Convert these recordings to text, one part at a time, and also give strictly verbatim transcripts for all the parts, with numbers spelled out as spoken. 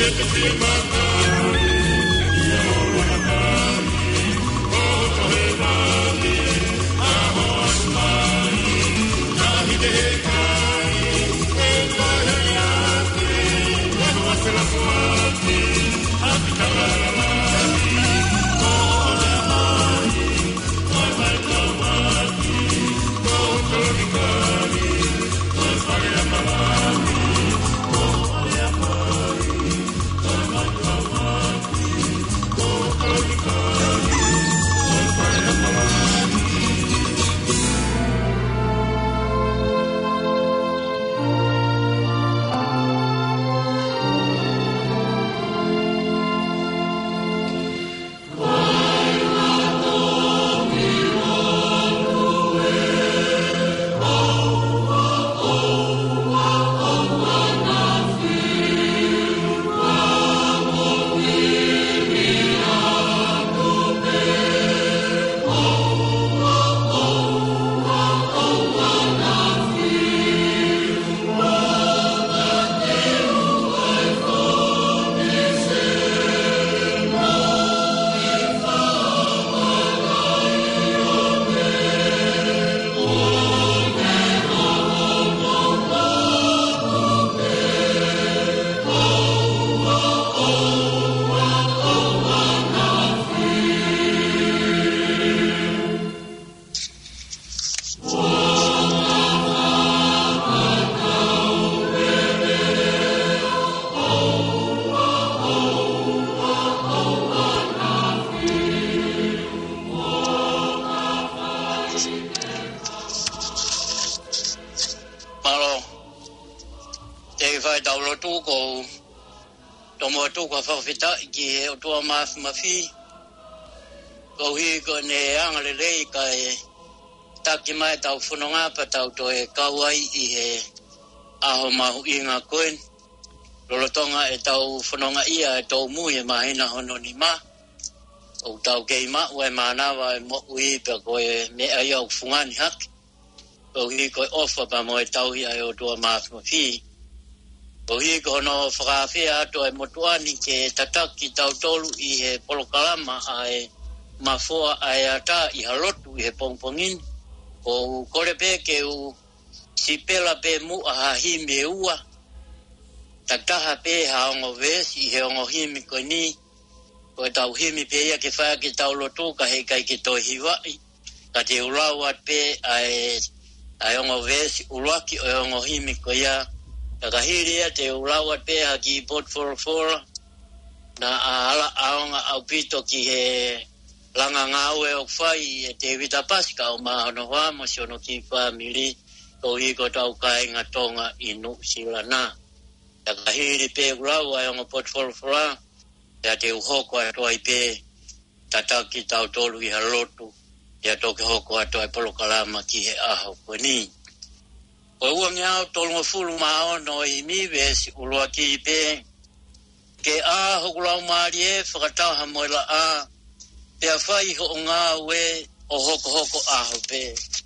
ki o tua mas mafi ko hi ko ne ang le le kai taki mai tau funonga pa tau to e kawai I he aho mahu inga koen lolotonga e tau funonga ia e tau mu e mahina hono ni ma o tau kei ma ue mana wa e mo ui pa ko e me ai au fungani hak ko hi ko ofa pa mo e tau hi ai o tua mas mafi o hi ko no whakawhia ato e motuani ke tataki tau tolu I he polokalama ai mafua ai ata I halotu I he pongpongin o kore pe ke u sipela pe mu a hahimi e ua takaha pe haongo vesi I he ongo himi ko ni ko e tau himi pe ia ke whaya ke tau lotu ka he kai ke toi hiwai ka te ulawat pe ai ai ongo vesi ulwaki o ongo himi ko ia Takahiria te ulawat pe haki pot for for na ala aonga au pito ki he langa ngawe o fai e te vitapasika o mahono wa mo siono ki family ko hi ko tau kai ngatonga inu silana takahiri pe ulawa aonga pot for for ya te uhoko atoi pe tataki tau tolu I halotu ya toke hoko atoi polokalama ki he aho kweni o ua ngau tolunga fulu mao no I mi vesi ulua ki pe ke a hokulau maari e whakatau ha moila a pe a whai ho o ngā we o hoko hoko aho pe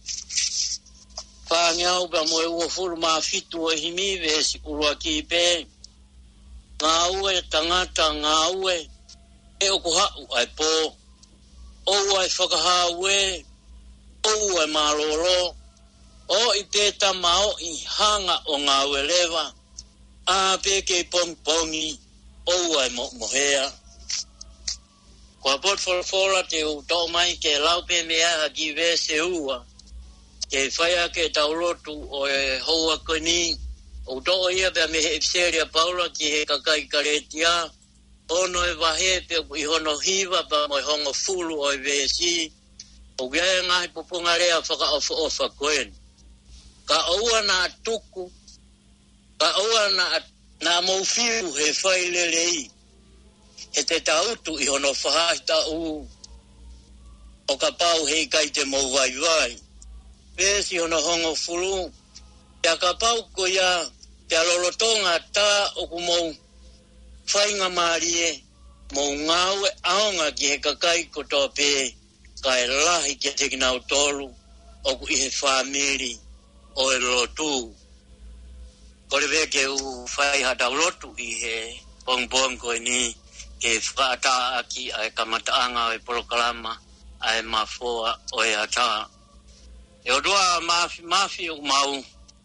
wha ngau pa moe ua fulu maa fitu o I mi vesi ulua ki pe ngā ue tangata ngā ue e o kuhau ai po o ai whakaha ue o ai maroro o I peta mao I hanga o ngā welewa a pe ke pongpongi o ai mo mohea kua pot folfola te u tau mai ke lau pe mea haki vese ua ke whaia ke taulotu o e hoa koni o tau ia pe me he ipseria paula ki he kakai karetia ono e wahe pe I hono hiva pa mo hongo fulu o e vesi o gea ngai pupunga rea whaka ofa ofa koen ka oua na tuku ka oua na na maufiu he whai lelei he te tautu I hono whahai ta u o ka pau hei kai te mau vai vai pesi hono hongo fulu ya ka pau ko ya te alolotonga ta o ku mau whainga marie mau ngawe aonga ki he kakai ko tō pe kai lahi ki te kinau tolu o ku I he whamiri o e lotu. Kore veke u whai hatau lotu I he pong pong ko ni ke fata aki ai kamataanga e polokalama ai mafua o e ata e odoa mafi mafi o mau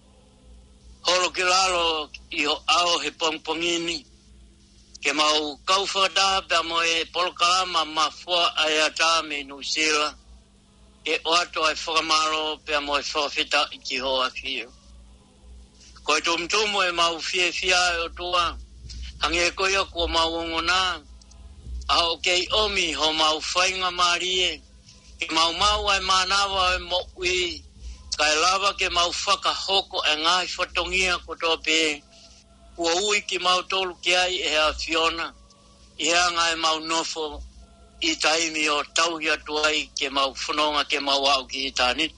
holo kilalo i o ao he pong pongini ke mau kaufada pe mo e polokalama mafua ai ata me nusila ke oato ai whakamaro pe mo e whawhita i ki hoa whio. Ko e tumtumu e mau fie fia e o tua, hange koe a kua mau ngona, a o kei omi ho mau whainga marie, ke mau mau ai manawa e mo ui, kai lava ke mau whakahoko e ngai whatongia kotoa pe, kua ui ki mau tolu ki ai e a Fiona, i hea ngai mau nofo, i taimi o tauhia tuai ke mau whanonga ke mau au ki i tānit.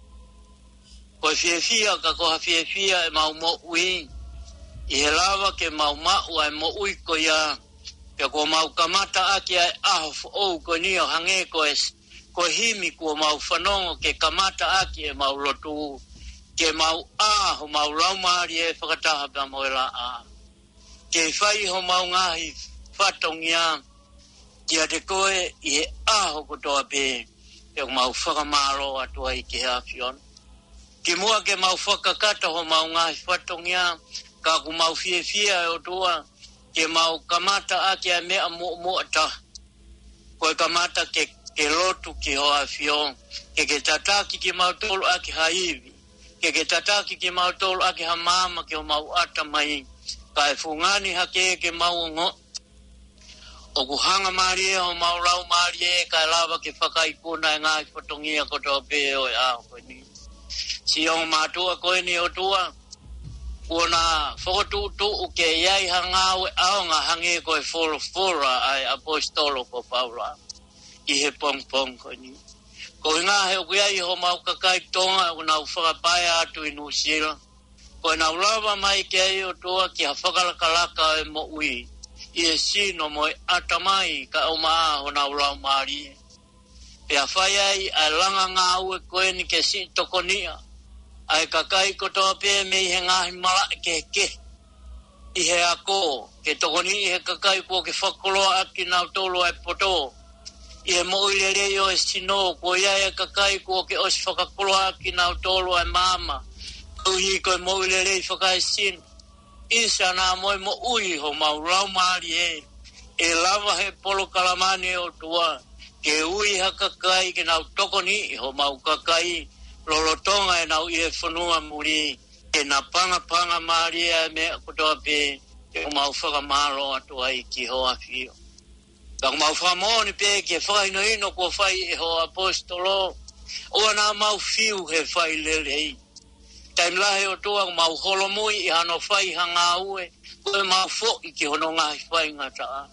Ko e whiewhia ka koha whiewhia e mau mo ui, i he lawa ke mau mau ai mo ui ko ia, pe ko mau kamata aki ai aho ou ko nio hange ko e ko himi ko mau whanonga ke kamata aki e mau lotu, ke mau aho mau laumari e whakataha pa mo e la a. Ke whai ho mau ngahi whatongia, kia te koe i he aho kotoa pe, e o mau whakamaro atua i ke hea Fiona. Ki mua ke mau whakakata ho mau ngahi whatongia, ka ku mau fie fie e o tua, ke mau kamata a ke a mea mo mo ata. Koe kamata ke, ke lotu ki hoa Fiona, ke ke tataki ki mau tolu a ke haivi, ke ke tataki ki mau tolu a ke ha mama ke o mau ata mai, ka e fungani hake ke mau ngo, o ku hanga marie o mau rau marie ka lava ke whakaipuna e ngai whatongia kotoa pe o e aho koe ni. Si o mātua koe ni o tua, kuona whakotu tu uke iai hangau e aonga hange koe foro fora ai apostolo ko Paula. I he pong pong koe ni. Ko ngā he uke iai ho mau kakai tonga o nau whakapaya atu i Nusila. Koe nau lava mai ke ai o tua ki ha whakalakalaka e mo ui. I e sino mo e atamai ka o maa ho nau lau maari. Pea whai ai ai langa ngā ue koe ni ke si tokonia. Ai kakai kotoa pe me i he ngahi mala ke ke. I he ako, ke tokoni i he kakai kua ke whakoloa aki nau tolo ai poto. I he mo i le reo e sino, kua iai e kakai kua ke osi whakakoloa aki nau tolo ai mama. Uhi koe mo i le rei whakai sino. Isa nā moe mo ui ho mau rau maari e. E lava he polo kalamani o tua. Ke ui ha kakai ke nau tokoni ho mau kakai. Lolotonga e nau i e whanua muri. Ke na panga panga maari e mea kutoa pe. Ke mau whakamaro atua i ki hoa whio. Ka mau whamoni pe ke whakaino ino kua whai e ho apostolo. Oa nā mau whiu he whai lelei. Taim lahe o toa mau holomui i hano whai hanga ue, koe mau fo i ki hono ngahi whai ngata a.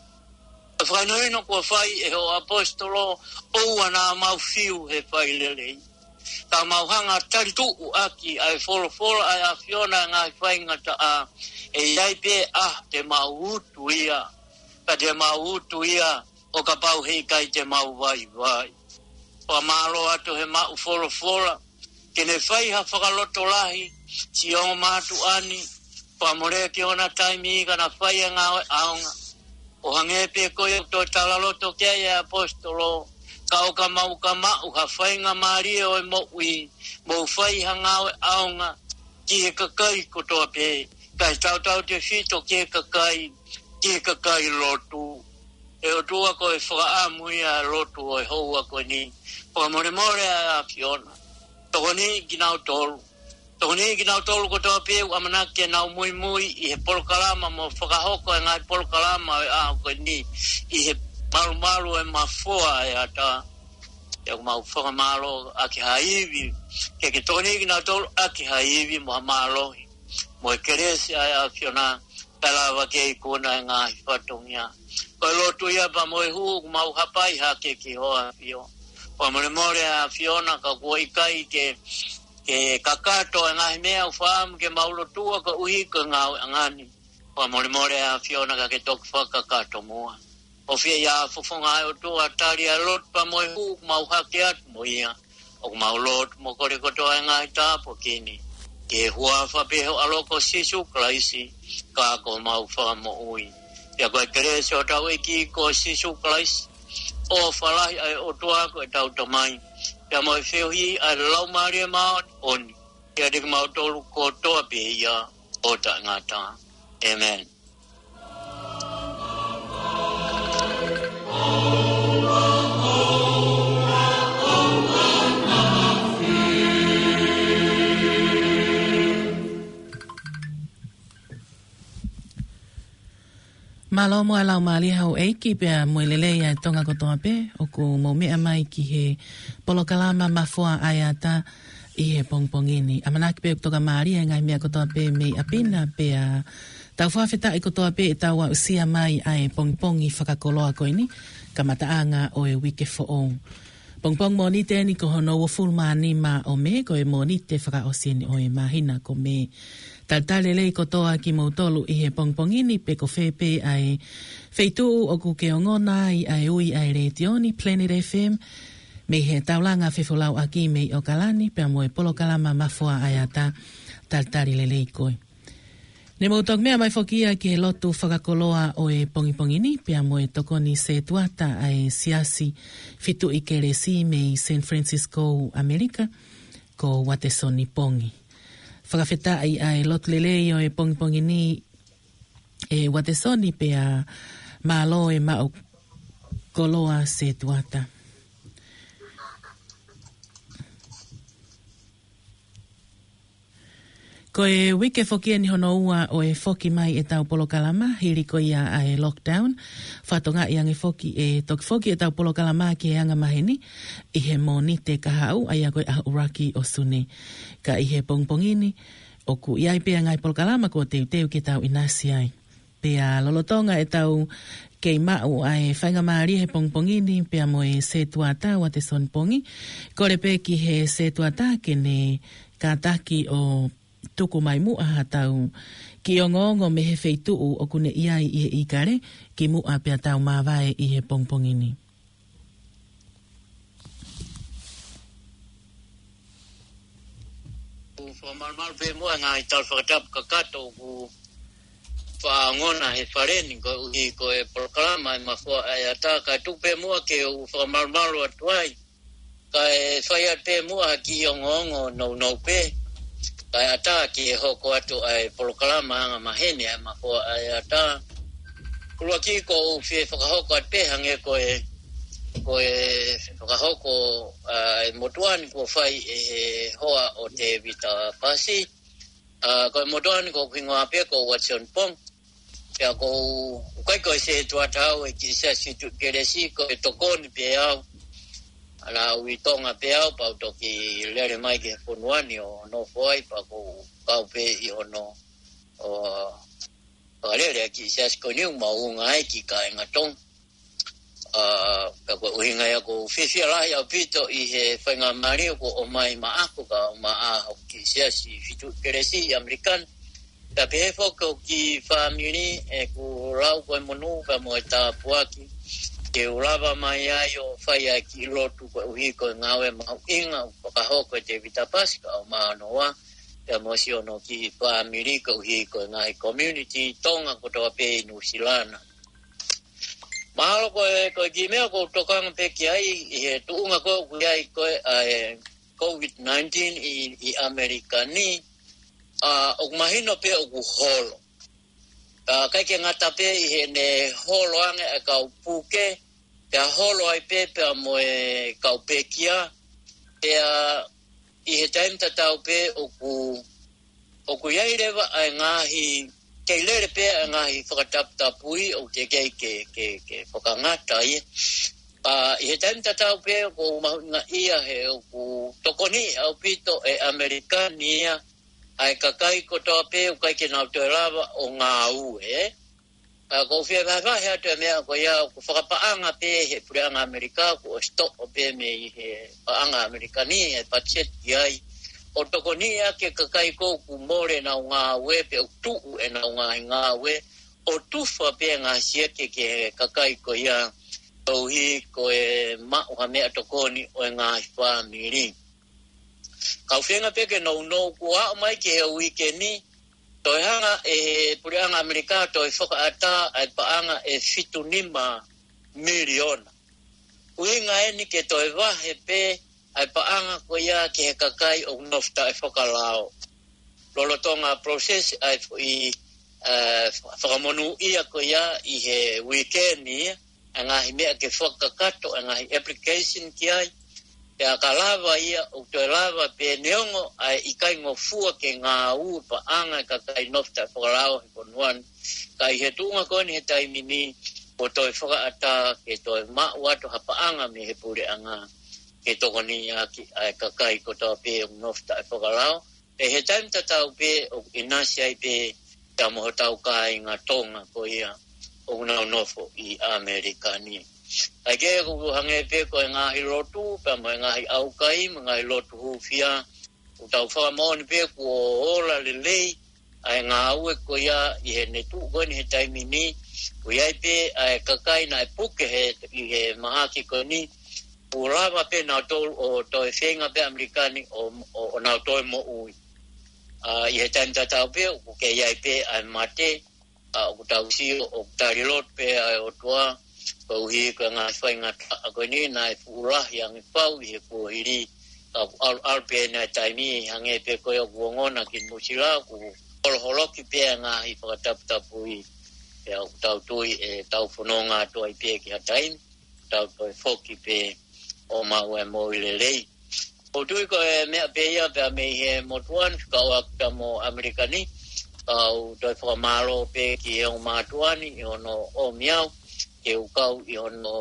A whainoino kua whai e ho apostolo, oua nā mau whiu he whai lelei. Ka mau hanga taritu aki ai folo folo ai a Fiona ngahi whai ngata a, e iai pe ah te mau utu ia, ka te mau utu ia, o ka pau hei kai te mau vai vai. Pa malo atu he mau folo folo, ke ne whai ha whakaloto lahi, si o mātu ani, pa more ki ona taimi ka na whai a ngā aonga. O hange pe koe to talaloto kia e apostolo, ka o ka mau ka mau ha whai ngā maria o e mo ui, mo whai ha ngā aonga, ki he kakai kotoa pe, kai tau tau te whito ki he kakai, ki he kakai lotu. E o tua koe whakaamu ia lotu o e houa koe ni, pa more more a Fiona. Tokoni ki nau tolu. Tokoni ki nau tolu kotoa peu amana ke nau mui mui i he polokalama mo whakahoko e ngai polokalama e aho koe ni. I he maru maru e mafua e ata. E mau whakamalo aki haiwi. Ke ke tokoni ki nau tolu aki haiwi mo hamalohi. Mo e keresi ai a Fiona talawa ke i kona e ngahi whatongia. Koe lotu ia pa mo e huu mau hapai hake ki hoa Fiona. Pa more more a Fiona ka kua ikai ke ke kakato e ngahi mea uwhaamu ke maulo tua ka uhi ka ngau angani. Pa more more a Fiona ka ke toki whakakato mua. O fia ia fufunga ai o tua tari a lot pa moe hu mau hake atu mo ia. O mau lot mo kore kotoa e ngahi tāpo kini. Ke hua whapeho aloko sisu klaisi ka ko mau whamo ui. ya ko kere so tau ki ko sisu klais o falai ai o tua ko tau tamai ya mo fehi a lo mari ma on ya de ma to ko to be ya o ta ngata amen. Malo mo ala mali hau eiki pe mo lele ya tonga ko toa pe o ku mo me mai ki he polokalama mafua ayata i he pongpongini amanaki pe toka mari ngai me ko toa pe me apina pe a tau fafeta i ko toa pe tau wa usia mai ai pongpongi whakakoloa ko ini kamataanga o e wike fo on pongpong mo ni te ni ko hono wo fulmani ma o me ko e mo ni te whaka osini o e mahina ko me Taltale lei kotoa ki mautolu i he pongpongini pe ko whepe ai wheitu o ku ke ongona i ai ui ai reitioni Planet F M me he taulanga whewhulau aki mei o kalani pe mo e polo kalama mafua ai ata taltari le lei koe. Ne mautok mea mai whokia ki he lotu whakakoloa o e pongipongini pe mo e tokoni se tuata ai siasi fitu i keresi mei San Francisco, Amerika ko Watesoni Pongi. Whakawheta ai ai lot lelei o e pongipongini e Watesoni pe a malo e mao koloa se tuata. Ko e wike whokia ni hono ua o e whoki mai e tau polokalama, hiri ko ia a e lockdown. Whatonga i ange whoki e toki whoki e tau polokalama ki e anga maheni, i he moni te kahau, ai a koe a uraki o sune. Ka i he pongpongini, o ku iai pea ngai polokalama ko teu teu ki tau inasi ai. Pea lolotonga e tau kei mau ai whainga maari he pongpongini, pea mo e se tuata wa te son pongi. Kore pe ki he se tuata ke ne kātaki o tuku mai mua hatau ki o ngongo me he wheituu o kune iai i he ikare ki mua pia tau mawai i he pongpongini. Whamarmar pe mua ngai tal whakatap kakato ku whaangona he whareni ko uhi ko e proklama e mafua ai ata ka tupe mua ke u whamarmar atuai ka e whaiat pe mua ki o ngongo no no pe ai ata ki hoko atu ai polokalama anga mahene ai mafua ai ata kulua ki ko uwhi whakahoko at pehange ko e ko e whakahoko ai motuani ko whai e hoa o te vita pasi ko e motuani ko kingoa pe ko Watson Pong pia ko ukai ko se tuatau e ki se situ keresi ko e tokoni pe au ala uitonga pe au pa toki lere mai ke ponuani o no foi pa ko kau pe i ono o lere ki sas ko ni ma unga ai ki ka ngatong a ka ko uhinga ya ko fifia la ya pito i he fanga mari ko o mai ma ako ka ma a ki sas fitu keresi american ta pe fo ko ki family e ko rau ko monu ka mo ta puaki ke urava mai ayo whaia ki lotu ko uhi ko ngawe mau inga ka hoko te vita pasika o maanoa te mosiono ki family ko uhi ko ngai community tonga ko toa pe New Zealand. Mahalo ko ko gimea ko tokanga pe ki ai he tuunga ko ku ai ko ai COVID nineteen i, i Amerika ni a uh, o mahino pe o holo. Uh, kai ke ngata pe i he ne holo ange e kau puke, pea holo ai pe pea mo e kau pekia, pea i he taim tatau pe o ku, o ku iai rewa ai ngahi, kei lere pe ai ngahi whakataputapui o te kei ke, ke, ke whakangata i. Uh, I he taim tatau pe o ku mahunga ia he o ku tokoni au pito e Amerikania, ai kakai ko toa pe o kai ke nau te rawa o ngā ue. Uh, ko whia wawa hea te mea ko ia ko whakapaanga pe he pureanga Amerika ko o stop o pe me i he paanga Amerikani e pachet i ai. O toko ni a ke kakai ko ku more na o ngā ue pe o tuu e na o ngā ngā ue. O tufa pe ngā sieke ke kakai ko ia tauhi ko e mauha mea toko ni o e ngā whamiri. Kau whenga peke no no kua mai ke he wike ni, Toihanga e purianga Amerika toi whakaata ai paanga e fitunima miliona. Uinga eni ke toi wahe pe ai paanga ko ia ke he kakai o nofta e whakalao. Lolo tonga process ai i whakamonu ia ko ia i he weekend ia. Ngahi mea ke whakakato, ngahi application ki ai. Te akalava ia o te lava pe neongo ai ikai ngofua ke ngā ua pa anga kakai nofta whakarao he konuan. Kai he tunga koni he taimini o toi whakaata ke toi mau ato hapa anga me he pure anga ke tokoni aki ai kakai ko tau pe o nofta whakarao. Te he taim tatau pe o inasi ai pe te amoho tau kai ngā tonga ko ia o unau nofo i Amerika ni. Ai ke ko hange pe ko ngahi lotu pa mo ngahi aukai ngahi lotu hufia o tau whakamoni pe ko ola lelei ai ngā ue ko ia i he netu koni he taimini ko iai pe ai kakai na e puke he i he mahaki ko ni o lava pe na tol o toi whenga pe Amerikani o, o, o na toi mo ui uh, i he taim tatau pe o ke iai pe ai mate uh, o tau si o tari lot pe ai o tua ko hi ko nga whainga ko ni na e pura yang pau i he ko hiri al al pe na taimi hange pe ko yo ngona ki musila ku holo holo ki pe nga i pakatap tapu i e au tau tui e tau whanonga to ai pe ki hatain tau toi foki pe o mau e mo i lelei o tui ko e mea pe ia pe a me he motuan kau akta mo Amerikani kau toi whakamaro pe ki e o matuani i ono o miau ke ukau i ono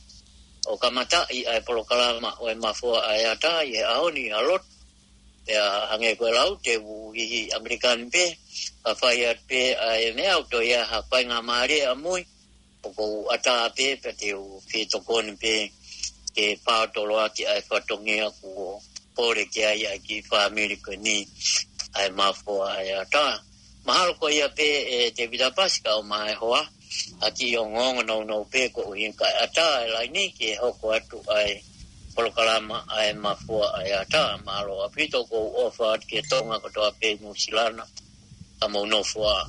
o kamata i ai polokalama o e mafua ai ata i e aoni alot te a hange koe lau te u i Amerikan pe a whai at pe ai mea o to ia ha whai ngā maare a mui o kou ata pe pe te u whetokoni pe ke pātolo aki ai whatongia ku pore ke ai ai ki wha Amerika ni ai mafua ai ata mahalo ko ia pe e te vidapasika o mai hoa aki o ngongo no no pe ko inka ata lai ni ke hoko atu ai polokalama ai mafua ai ata malo apito ko ofa ke tonga ko to pe musilana amo no fua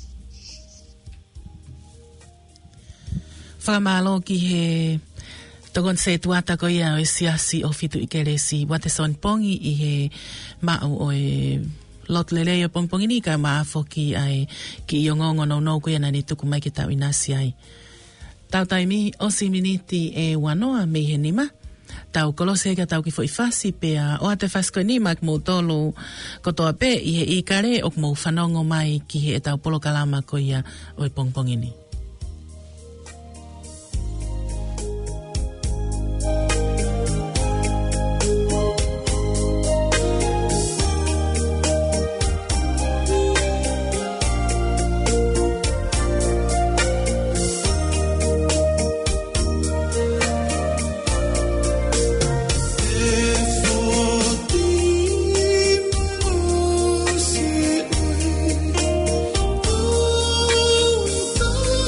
fa malo ki he togon se tuata ko ia o siasi o fitu ikeresi wate son pongi i he ma o e lot lele o pompongini ka maafo ki ai ki yongongo no no ko yana ni tuku mai ki tau inasi ai. Tau taimi o si miniti e wanoa me he nima. Tau kolose ka tau ki fo ifasi pe a o ate fasko nima k mo tolu kotoa pe i he ikare o mo whanongo mai ki he e tau polo kalama ko ia o e pompongini. Oh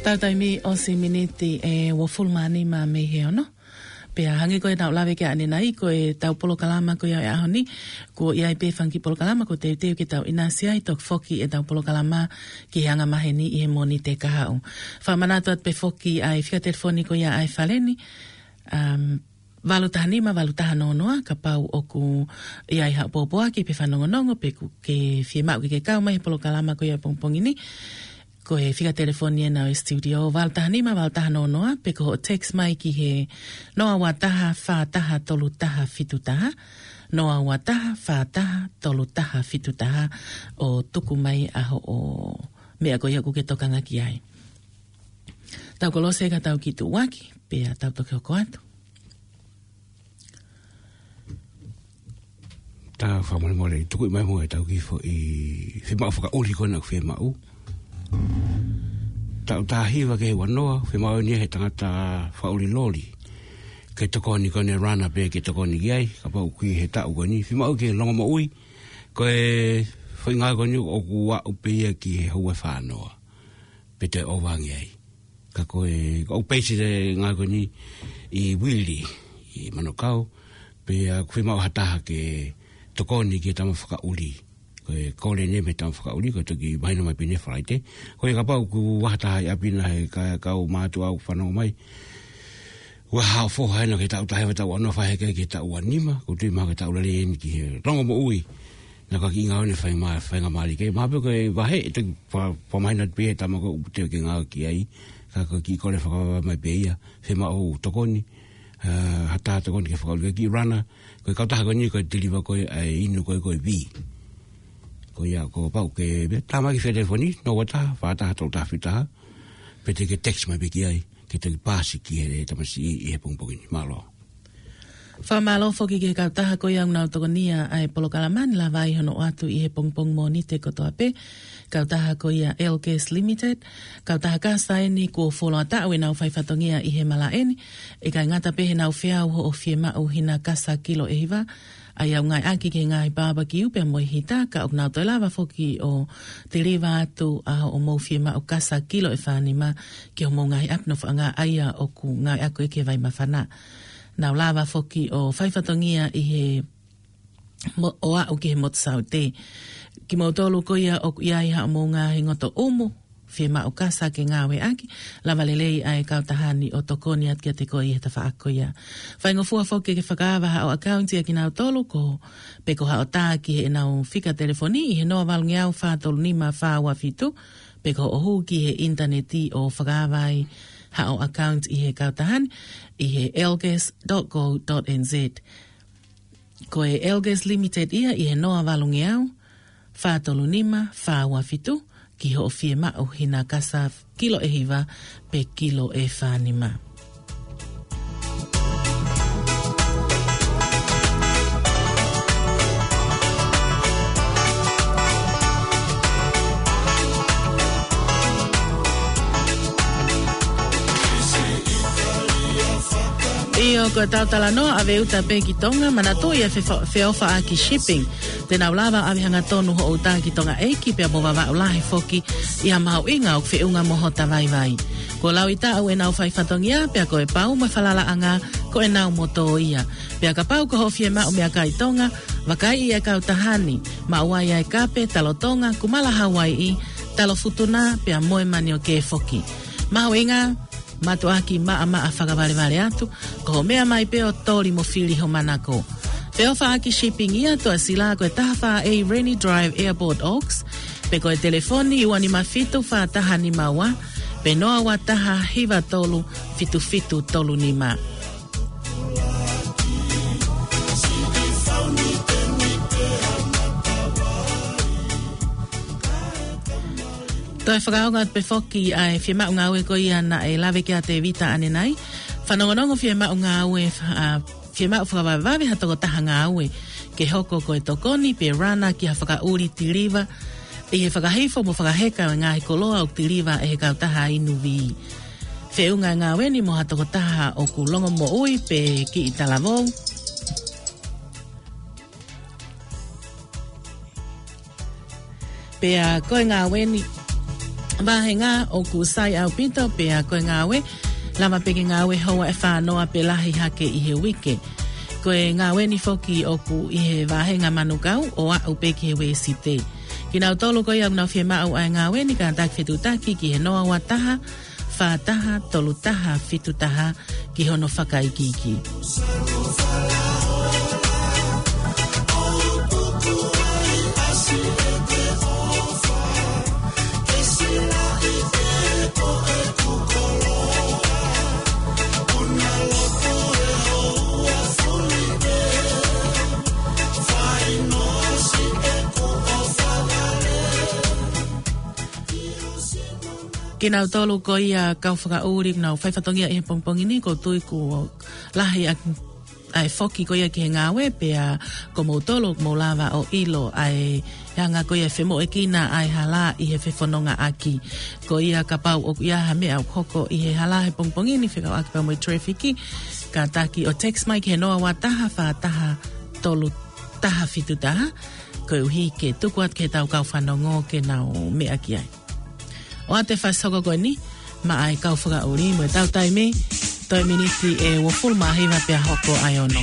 Tātai mi o si miniti e wafulmani ma me heo no. Pea hangi koe tau lawe ke ane nai, koe tau polo kalama koe au e ahoni, ko iai pe whanki polo kalama, ko teu teu ke tau inasia i tok foki e tau polo kalama ki hanga maheni i he moni te kahau. Whamanatu at pe foki ai whika telefoni ko ia ai whaleni, um, walutaha nima, walutaha nonoa, ka pau oku iai hao pōpoa ki pe whanongonongo, pe ku ke fie mau ki ke kau mai polo kalama ko ia pongpongini, ko e whika telefoni e nau e studio, waltaha nima, waltaha nonoa, pe ko ho text mai ki he noa wataha, whātaha, tolu taha, fitu taha, noa wataha, whātaha, tolu taha, fitu taha, o tuku mai aho o mea ko ia kuke tokanga ki ai. Tau kolose ka tau ki tu waki, pe a tau toke o koatu. Tā whamare more, tuku i mai mo e tau ki fo i whemau whaka ori kona ku whemau. Tau tā hiwa ke he wanoa, whemau nia he tangata whauri lori. Ke toko ni kone rana pe ke toko ni giai, ka pau kui he tau koni. Whemau ke longa ma ui, ko e whaingai koni o ku wa upea ki he hua whanoa. Pe te owangi ai. Ka koe, o peisi te ngai koni i wili, i manokau, pe a whemau hataha ke toko ni ke tama whaka uri. Koe kore ne me tau whakauri, koe toki mahina mai pine wharaite. Koe ka pau ku wahataha i apina he ka kau mātu au whanau mai. Ua hao whoha ena ke tau tahewa tau anō whaheke ke tau anima, ko tui maha ke tau lari eni ki he rongo mo ui. Na ka ki ngau ne whainga maari ke. Maha koe wahe, e toki whamahina pe he tamako uputeo ke ngau ki ai. Ka koe ki kore whakawa mai pe ia, whema o tokoni. Hataha tokoni ke whakauri, ki rana. Koe kautaha koe ni koe tiliwa koe inu koe koe vi. Ko ia ko pau ke tama ki fe telefoni no wata wata to ta fita pete ke text mai beki ai ke te pasi ki he tamasi i he pongpongini malo fa malo foki ke ka taha ko ia una tokonia ai polo kalaman la vai hono atu i he pongpong moni te koto ape ka taha ko ia Elges Limited ka taha ka saini ko folo ata o na fai fatongia i he mala eni e ka ngata pe na fea o fie ma o hina kasa kilo e hiva ai au ngai aki ke ngai barbecue pe moi hita ka o nau toi lava foki o te rewa atu a o mou fie ma o kasa kilo e whanima ki o mou ngai apno whanga aia o ku ngai ako eke vai mawhana. Nau lava foki o whaifatongia i he o a o ki he motsau te. Ki mau tolu ko ia o iai ha o mou ngai ngoto umu fie ma o kasa ke ngawe aki, lava lelei ai kautahani o tokoni at kia te koi he ta whaako ia. Whaingo fua foke ke whakaawa ha o akaunti a ki nau tolu ko peko ha o tā ki he nau whika telefoni i he noa valungi au whātolu nima whāua fitu, peko o hu ki he interneti o whakaawai ha o account i he kautahani i he elges dot go dot n z. Ko e Elges Limited ia i he noa valungi au whātolu nima whāua fitu, ki ho fie ma o hina kasa kilo e hiva pe kilo e whanima. Io ko tautala noa ave uta pe ki tonga manato ia fe ofa aki shipping. Tena ulava ave hanga tonu ho uta ki tonga eiki pe abo wawa ulahi foki ia maho inga o fe unga moho ta vai vai. Ko lau ita au e nau fai fatongia pe ko e pau ma falala anga ko e nau moto ia. Pe ka pau ko ho fie ma o mea kai tonga wakai ia kau tahani ma uai ai kape talo tonga kumala Hawaii talo futuna pe a moe mani o ke foki. Maho inga matu aki maa maa whakawale wale atu, ko ho mea mai peo tori mo whiri ho manako. Peo wha aki shipping ia toa sila ko e taha wha a Rainy Drive Airport Oaks, pe ko e telefoni iwa ni mafitu wha taha ni mawa, pe noa wa taha hiva tolu fitu fitu tolu ni ma. Toi whakaonga pe foki ai fie mau ngāwe ko ia na e lawe kia te vita ane nai. Whanongonongo fie mau ngāwe, fie mau whakawawawe hatoko taha ngāwe. Ke hoko ko e tokoni pe rana ki ha whakauri tiriva. E he whakahifo mo whakaheka o ngāhi koloa o tiriva e he kautaha inu vi. Fe unga ngāwe ni mo hatoko taha o ku longo mo ui pe ki i talavou. Pe a koe ngāwe ni Vahenga o kusai au pito pe a koe ngawe. Lama peke ngawe hoa e whanoa pe lahi hake i he wike. Koe ngawe ni foki o ku i he vahenga manukau o a au peke he we site. Kina utolo koe au na fie mau ai ngawe ni ka tak fetutaki ki he noa wataha, whataha, tolutaha, fitutaha ki hono whakaikiki. Kina utolo ko ia kau whakauri nau whaifatongia i he pongpongi ni ko tui ko lahi a, ai foki ko ia ki he ngawe pe a ko mautolo mo lava o ilo ai hanga ko ia whemo e kina ai hala i he whewhanonga aki ko ia ka pau o ia ha mea o koko i he hala he pongpongi ni whikau aki pau moi trafiki ka taki o text mai ki he noa wa taha wha taha tolu taha fitu taha ko uhi ke tukuat ke tau kau whanongo ke nau mea ki ai. O ate whasoko koe ni, ma ai kau whakauri, mo e tau taime, toi miniti e woful mahiwa pia hoko ai ono.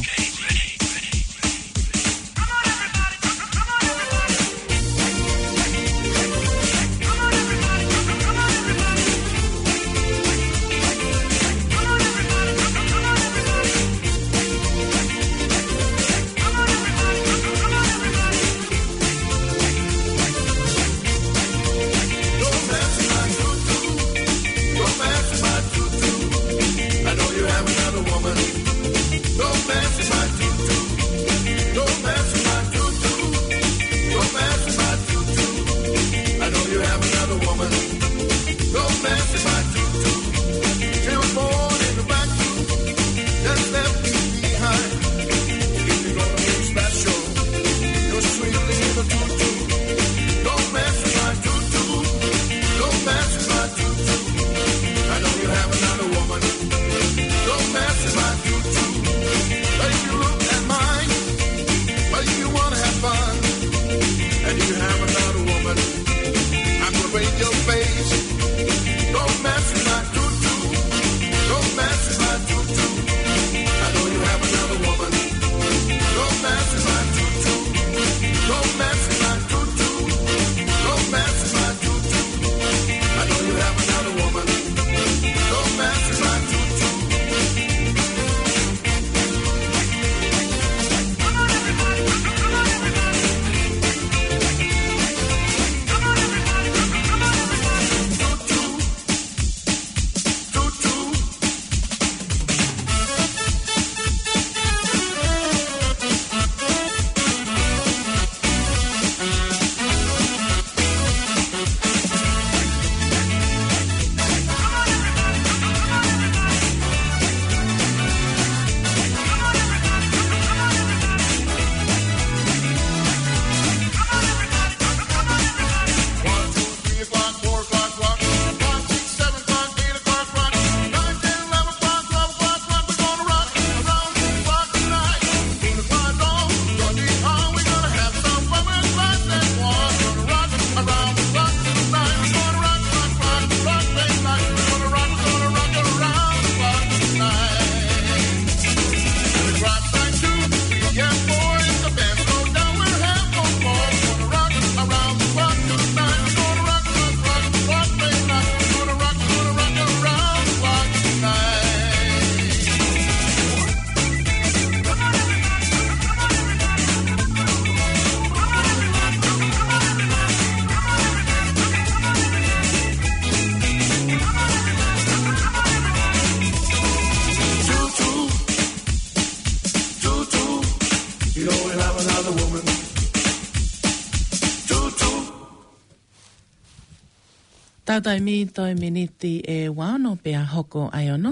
Tautai mi toi miniti e wano pea hoko ai ono.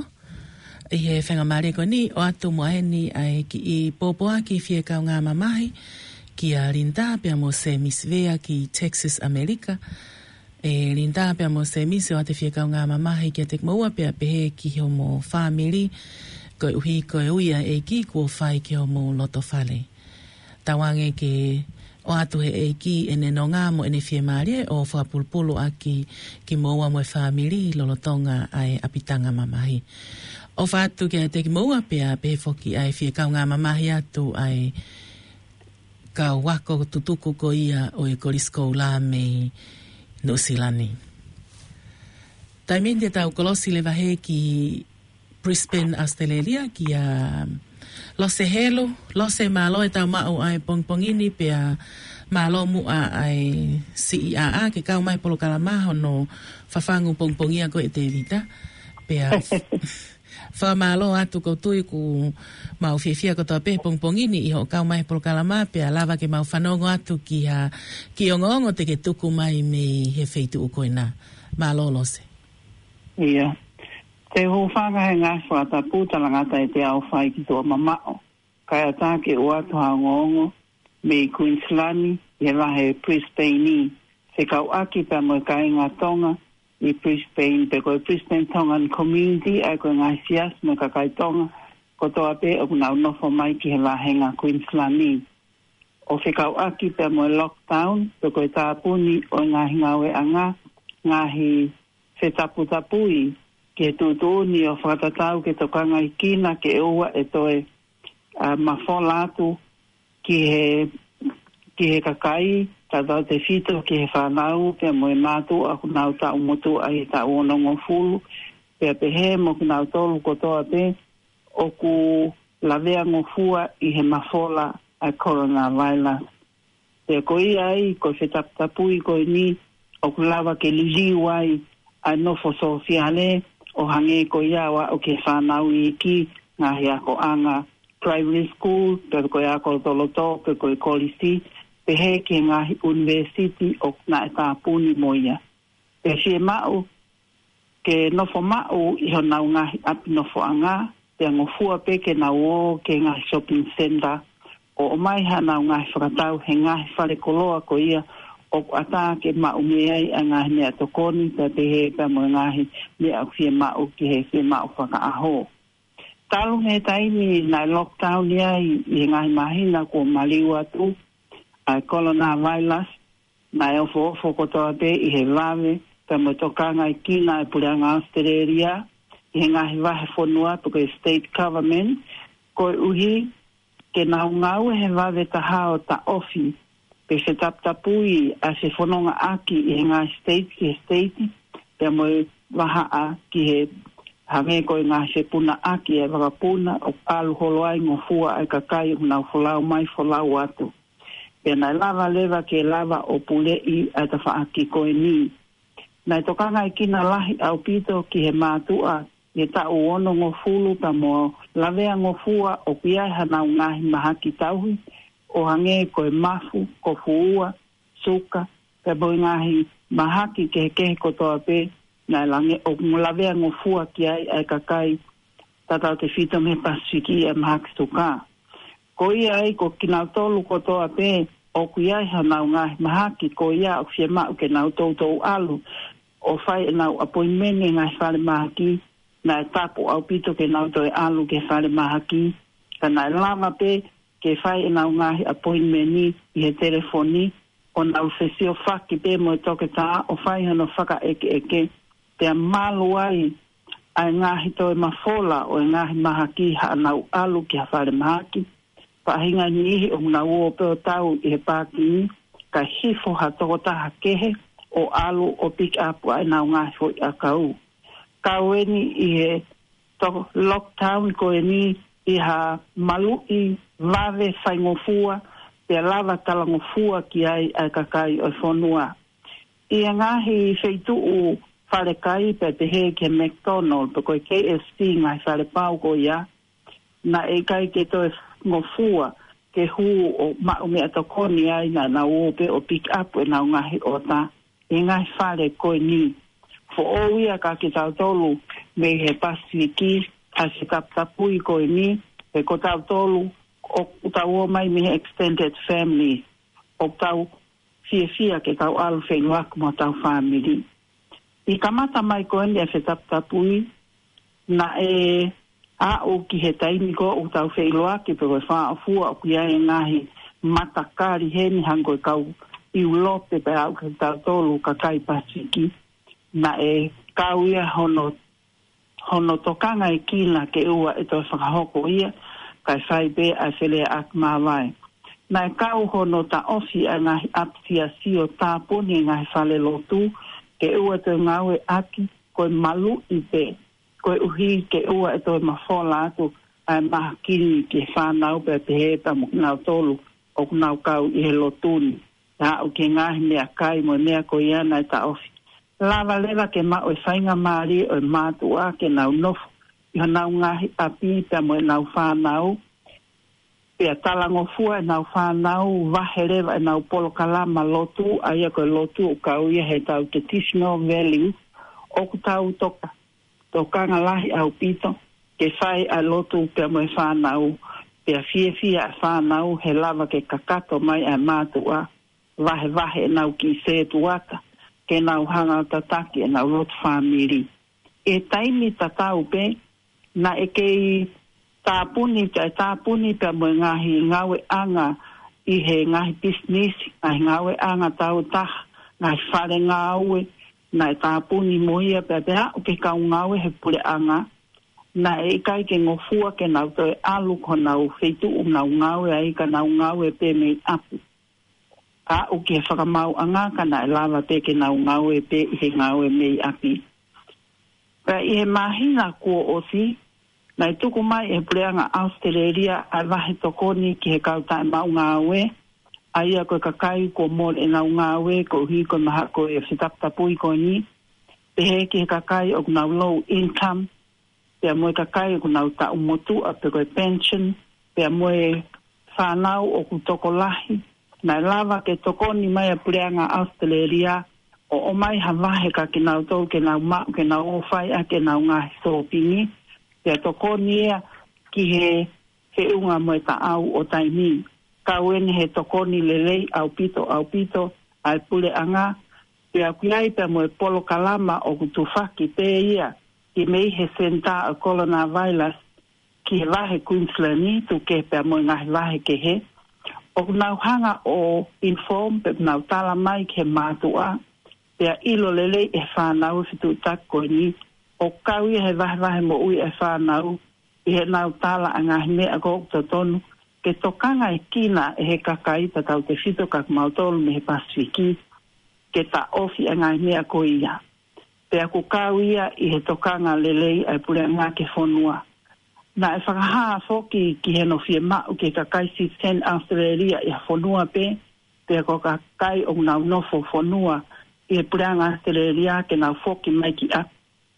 I he whenga maare ko ni o atu moe ni ai ki i popoa ki fie kau ngā mamahi ki a Linda pea mo se Miss Vea ki Texas, Amerika. E Linda pea mo se Miss o ate fie kau ngā mamahi ki a tek maua pea pehe ki ho mo family ko uhi ko e uia e ki kua whai ki ho mo loto whale. Tawange ke o atu he e ki ene no ngā mo ene fie maare o whapulpulu a ki ki moua mo e whamiri lolotonga ai apitanga mamahi. O whatu kia te ki moua pia pe foki ai fie kau ngā mamahi atu ai ka wako tutuku ko ia o e korisko la me no silani. Taimende tau kolosi le vahe ki Brisbane, Australia ki a Lose helo, lose malo e tau mau ai pongpongini pia malo mu a ai C I A A ke kau mai polo kalamaho no fafangu pongpongia ko e te vita pia fa malo atu ko tui ku mau fiafia ko toa pe pongpongini i ho kau mai polo kalama pia lava ke mau whanongo atu ki ha ki ongongo te ke tuku mai me he feitu ukoina malo lose. Ia. Yeah. Te ho whanga he ngā whata pūtala ngata e te au whai ki tō mamao. Kai ata ke o atu haongongo me i Queenslandi, i he lahe Brisbane. Se kau aki pa mo kai ngā tonga i Brisbane, pe koe Brisbane Tongan Community, ai koe ngā sias me ka kai tonga, ko toa pe o kuna unofo mai ki he lahe ngā Queenslandi. O se kau aki pa mo lockdown, pe koe tāpuni o ngā hingawe anga, ngā hi se tapu tapui, ke tūtūni o whakatatau ke tokanga i kina ke eua e toe uh, mawhola atu ki he, ki he kakai, tatau te whito ki he whanau, pe mo e mātu a kunau tau motu a he tau onongo fulu, pe a pehe mo kunau tolu kotoa pe, o ku lavea ngofua i he mawhola a coronavirus. Pe ko i ai, ko whetaputapui ko ni, o ku lava ke liliu ai, a nofo sosiale, o hange ko iawa o ke whanau i ki ngā hea ko anga primary school, pe ko ia ko toloto, pe ko i kolisi, pe he ke ngā university o na e tāpuni moia. Pe fie mau, ke nofo mau i ho nau ngā api nofo anga, pe ngofua pe ke nau o ke ngā shopping center, o o mai ha nau ngā whakatau he ngā whare koloa ko ia, o ata ke mau meai a ngāhi mea tokoni, ta te he pa mo ngāhi mea au fie mau ki he fie mau whaka aho. Talu me taimi na lockdown ia i, i ngāhi mahina ko maliu atu, a coronavirus, na e ofo ofo kotoa te i he lawe, ta mo tokanga i kina e pureanga Australia, i he ngāhi wahe whonua, tuko e state government, ko uhi ke nau ngau he wawe ta hao ta ofi, pe se taptapui a se whanonga aki i ngā state ki he state, pe mo waha a ki he hange koe ngā se puna aki e wakapuna o alu holoai ngofua ai kakai o nau wholau mai wholau atu. Pe nai lava lewa ke lava o pule i ai ta whaaki koe ni. Nai tokanga i kina lahi au pito ki he mātua e ta o ono ngofulu ta mo lavea ngofua o piai hanau ngahi mahaki tauhi, o hange koe mafu, ko fuua, suka, pe boi ngahi mahaki ke kehe kotoa pe, nai lange o mulavea ngofua ki ai ai kakai, tatau te whito me pasiki e mahaki suka. Ko ia ai ko kinau tolu kotoa pe, o kui ai hanau ngahi mahaki, ko ia o fie mau ke nau tautou alu, o whai e nau appointment e ngai whare mahaki, nai tapu au pito ke nau toi alu ke whare mahaki, ka nai lama pe, ke whai e nau ngahi appointment ni i he telefoni, o nau whesio whaki pe mo e toke tā, o whai hano whaka eke eke, te malu ai, ai ngahi toi mawhola o e ngahi mahaki ha nau alu ki ha whare mahaki, pahinga nihi o nau o peo tau i he pāki, ka hifo ha toko taha kehe, o alu o pick up ai nau ngahi hoi a kau. Kau eni i he toko lockdown ko e ni, i ha malu i vave whai ngofua, pe lava tala ngofua ki ai ai kakai o whonua. I a ngahi wheitu u whare kai pe te he ke McDonald, pe koe K F C ngai whare pau ko ia, na e kai ke toi ngofua, ke hu o mau mea tokoni ai na na uope o pick up e nau ngahi o ta, i ngai whare koe ni. Fo o ia ka ki tau tolu me he pasiki, a se taptapui koe ni, e ko tau tolu, o tau o mai me extended family, o tau fia fia ke tau alu whenua mo tau family. I kamata mai koe ni a se taptapui, na e a o ki he taimi ko o tau whenua ki pe koe wha o fua o kia e ngahi matakari heni hango kau iulope pe au ke tau tolu kakai pasiki na e kau ia hono hono tokanga e kila ke ua e to whakahoko ia kai whai be a whele ak mawai. Na e kau hono ta ofi a ngahi apsia sio tāpuni ngahi whale lotu ke ua te ngawe aki koe malu i pe koe uhi ke ua e to mawhola atu ai mahakiri ke whanau pe pehe pa muknau tolu o kunau kau i he lotuni. Ta o ke ngahi mea kai mo mea ko iana e ta ofi. Lava leva ke ma o e whainga maari o e mātua ke nau nofu. Iho nau ngahi api pe mo e nau whanau. Pea talango fua e nau whanau, vahe rewa e nau polo kalama lotu, aia koe lotu o kau ia he tau traditional value. Oku tau toka, tokanga lahi au pito, ke whai a lotu pe mo e whanau. Pea fie fie a whanau he lava ke kakato mai a mātua. Vahe vahe e nau ki se tuata. Ke nau hanga tataki e nau lot family. E taimi tatau pe, na e kei tāpuni, te tāpuni pe mo ngahi ngawe anga i he ngahi business, ngahi ngawe anga tau taha, ngahi whare ngawe, na e tāpuni moia pe pe hao ke kau ngawe he pule anga, na e kai ke ngofua ke nau toi alu ko nau feitu u nau ngawe a ika nau ngawe pe mei apu. A o ke whakamau anga ka na e lava pe ke nau ngawe pe i he ngawe mei api. Pea i he mahina kua osi, na i tuku mai e pureanga Australia a wahe tokoni ki he kautai mau ngawe, a ia koe kakai ko mol e nau ngawe, ko hi ko maha ko e whitaptapui ko ni, pe he ki he kakai o kunau low income, pea moe kakai o kunau ta umotu a pe koe pension, pea moe whanau o kutoko lahi, na lava ke tokoni mai a pureanga Australia, o o mai hawahe ka ke nau tau ke nau mau ke nau ofai a ke nau ngahi sopingi, pea tokoni ea ki he he unga moe ta au o taimi. Kauene he tokoni lelei au pito au pito ai pule anga, pea kuiai pea moe polo kalama o kutufaki pe ia, ki mei he senta a coronavirus ki he wahe Queensland tu ke pea moe ngahi wahe ke he, o nau hanga o inform pe nau tala mai ke mātua, pea ilo lelei e whanau fitu tako ni, o kau ia he wahe wahe mo ui e whanau, i he nau tala a ngahi mea kok to tonu, ke tokanga e kina e he kakai ta tau te fito kak mautolu me he pasifiki, ke ta ofi a ngahi mea ko ia. Pea ku kau ia i he tokanga lelei ai pule ngā ke whonua. Na e whakahaa foki ki he no fie mau ke kakai si ten Australia i ha whonua pe, pea ko kakai o nau nofo whonua i he pule ngā Australia ke nau foki mai ki a.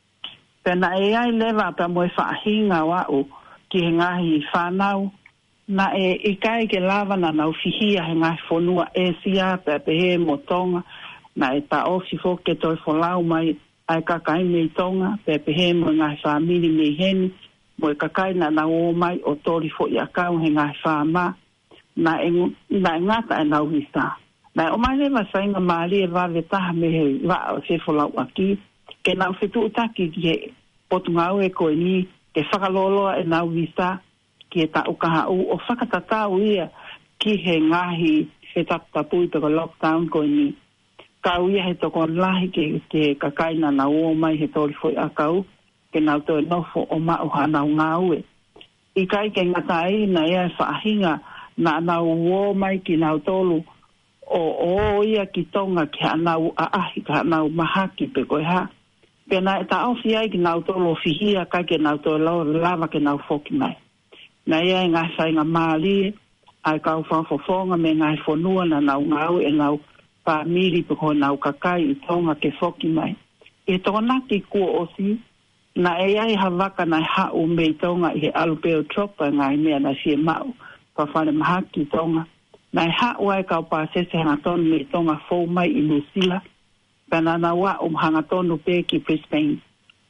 Pea na e ai lewa pea moe whaahinga wau ki he ngahi whanau, na e i kai ke lava na nau fihia he ngahi whonua e sia pea pehe mo tonga, na e ta ofi foki e toi wholau mai ai kakai mei tonga, pea pehe mo ngahi whamiri mei heni, mo e kakai na nau o mai o tori fo i akau he ngahi whama, na e, na e ngata e nau visa. Na e o mai lewa sainga maari e wawe taha me he wa o se wholau aki, ke nau whetu utaki ki he potungau e koe ni, ke whakaloloa e nau visa, ki e ta ukaha u, o whakatatau ia ki he ngahi whetaptapui te ko lockdown koe ni. Kau ia he toko lahi ke, ke kakai na nau o mai he tori fo i akau, ke nau toi nofo o mao hanau ngāue. I kai ke ngatai na ea e whaahinga na nau o mai ki nau tolu o o ia ki tonga ki hanau a ahi ka hanau mahaki pe koe ha. Pena e ta ofi ai ki nau tolu o fihia kai ke nau toi lava ke nau foki mai. Na ea e ngai whainga maali ai kau whawhawhonga me ngai whonua na nau ngāue e nau pāmiri pe koe nau kakai i tonga ke foki mai. E tona ki kua osi, na e ai hawaka na hau mei tonga i he alupeo tropa ngai mea na sie mau, pa whane mahaki tonga. Na e hau ai kau pāsese hangatonu mei tonga fau mai i Lusila, pa na na wa um hangatonu pe ki Brisbane.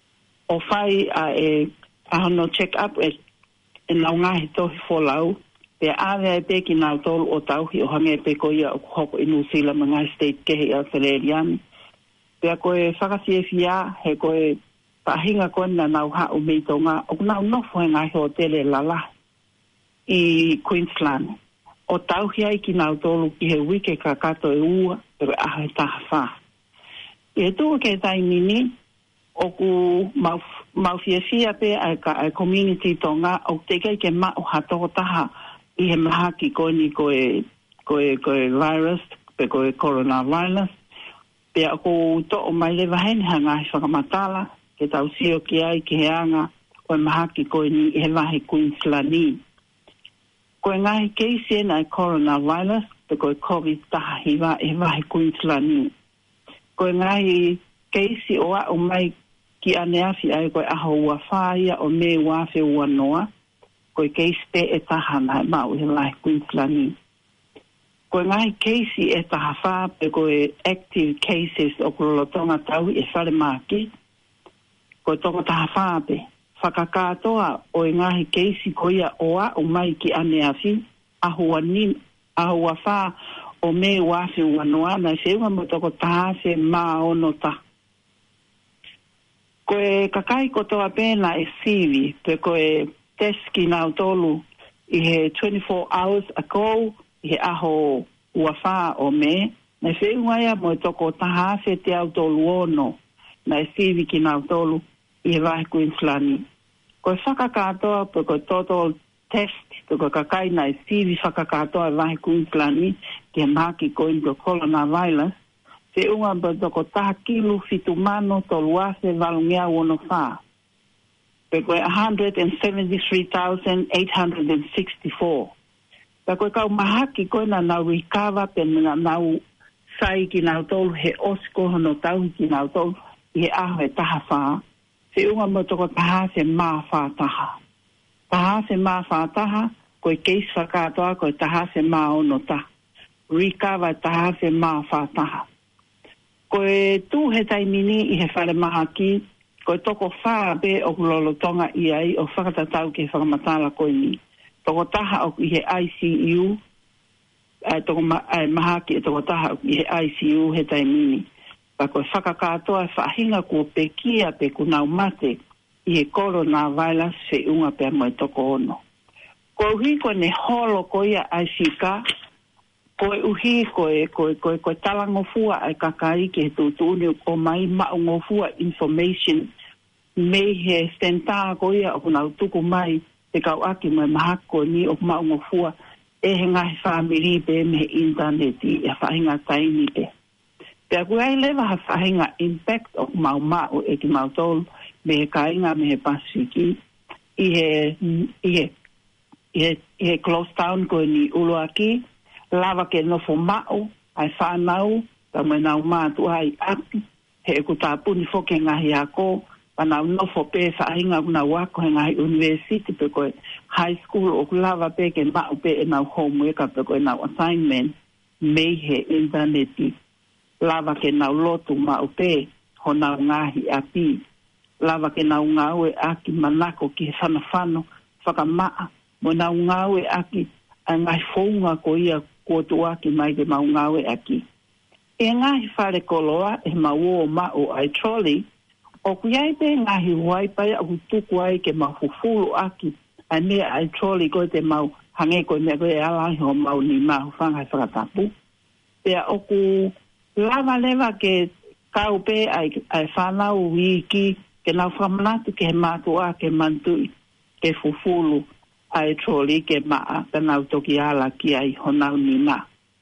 O whai a e ahono check up e, e nau ngahi tohi wholau, pe ave e pe ki nau tolu o tauhi o hange pe ko ia o hoko i Lusila ma ngai state kehe i Australiani. Pe a koe whakasie fia he koe pahinga koe na nau hau mei tonga, o nau nofo he ngai hotele lala i Queensland. o tau hiai ki nau tolu ki he wike ka kato e ua pero ahe taha wha. E tua ke tai mini o ku mau, mau fia fia pe ai ka ai community tonga o te kai ke ma o hatoko taha i he maha ki koe ni koe koe koe virus pe koe coronavirus pe a ko to o mai le vahene hanga i whakamatala ke tau sio ki ai ki he anga koe maha ki koe ni he vahe Queenslandi. Koe ngai keisi ena i coronavirus pe koe COVID taha hi wa he vahe Queenslandi. Koe ngai keisi o a o mai ki ane afi ai koe aho ua whaia o me wafe ua noa koe keisi pe e taha na mau he vahe Queenslandi. Koe ngai keisi e taha wha pe koe active cases o kulolotonga tau e whare maki. Koe toko taha wha pe. Whakakatoa o e ngahi keisi koia o a o mai ki ane afi ahua ni ahua wha o me wafi ua noa na se unga mo toko taha se maa ono ta. Koe kakai kotoa pēna e sivi pe koe teski nau tolu i he twenty-four hours ago i he aho ua wha o me na se unga ia mo toko taha se te au tolu ono na e sivi ki nau tolu i he vahe Queenslandi. Koe whakakatoa pe koe total test pe koe kakai na e sivi whakakatoa e vahe Queenslandi ki he maki koe into coronavirus se unga pe toko taha kilu fitu mano tolu ase valungea uono wha. Pe koe one hundred seventy-three thousand eight hundred sixty-four. Pe koe kau mahaki koe na nau recover pe na nau sai ki nau tolu he osko hono tau ki nau tolu i he aho e taha wha. Se unga mo toko taha se maa wha taha. Taha se maa wha taha, koe keis whakatoa koe taha se maa ono taha. Recover taha se maa wha taha. Koe tu he taimini i he whare maha ki, koe toko wha be o kulolo tonga i ai o whakatatau ke whakamatala koe ni. Toko taha o i he I C U, ai toko ma, ai maha ki e toko taha o i he I C U he taimini. Pa koe whakakatoa whahinga kua pekia pe kunau mate i he coronavirus se unga pe moe toko ono. Koe uhi koe ne holo koe ia ai sika, koe uhi koe, koe, koe, koe talangofua ai kakai ke he tutuni o mai maungofua information me he stenta koe ia o kunau tuku mai te kau aki moe mahako ni o maungofua e he ngahi whamiri pe me he interneti e whahinga taini pe. Pea kua ai lewa ha whahinga impact o mau mau e ki mau tolu me he kainga me he pasiki i he, i he, i he, i he close town koe ni Uluaki, lava ke nofo mau, ai whanau, ta me nau mātu ai api, he e kutapuni foke ngahi ako, pa nau nofo pe whahinga kuna wako he ngahi university pe koe high school o lava pe ke mau pe e nau homework pe koe nau assignment me he interneti. Lava ke nau lotu mau pe, ho nau ngahi api. Lava ke nau ngau e aki manako ki he whanawhano, whakamaa, mo nau ngau e aki a ngai whaunga ko ia kua aki mai ke mau ngau e aki. E ngahi whare koloa e mau o mao ai troli, o kuiai pe ngahi waipai a kutuku ai ke mau fufulu aki, ai mea ai troli koe te mau hange koe mea koe e alahi ho mau ni mau whangai whakatapu. Pea oku lava leva ke kau pe ai, ai whanau wiki ke nau whamanatu ke he mātua ke mantui ke fufulu ai troli ke maa ka nau toki ala ki ai honau ni ma.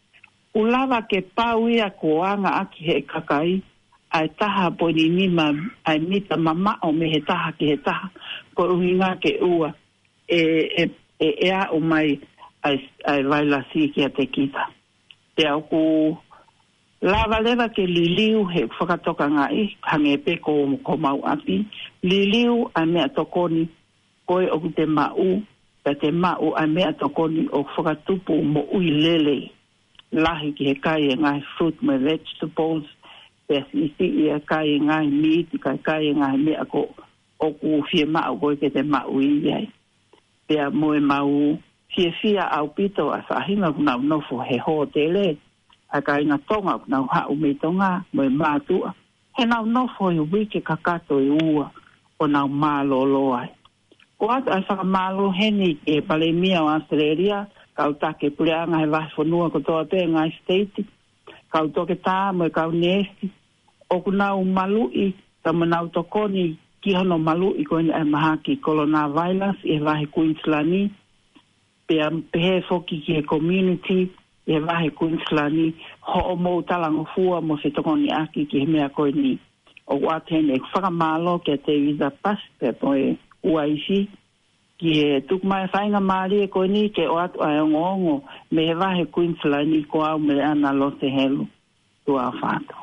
Ulawa ke pau ia koanga aki he kakai ai taha poni nima ai mita mama o me he taha ki he taha ko uhinga ke ua e, e, e ea o mai ai, ai vaila si ki a te kita. Te au ku lava leva ke liliu he whakatoka ngai, hange pe ko, ko mau api. Liliu a mea tokoni koe o te mau, pe te mau a mea tokoni o whakatupu mo ui lele. Lahi ki he kai e ngai fruit me vegetables, pe isi i a kai e ngai meat, kai kai e ngai mea ko o ku fie mau koe ke te mau i ai. Pe a moe mau fie fia au pito a whahinga kuna nofo he ho tele, a ka inga tonga nau hau me tonga mo mātua. He nau nofo i wike kakato i ua o nau mālo loai. O atu a saka mālo heni e palemia o Australia kau take pureanga he wahi whanua ko toa te ngai state, kau toke tā mo e kau nesti, o kunau malui, ka manau tokoni ki hono malui ko ina e maha ki coronavirus i he wahi Queenslandi, pea pehe foki ki he community, i he wahi Queenslandi, ho o mou talango fua mo se tokoni aki ki he mea koe ni. O watene e whakamalo ke te visa pass, pe poe ua isi, ki he tukumai whainga maari e koe ni ke o atu ai ongo me he wahe Queenslandi ko au me ana lo se helu tua whato.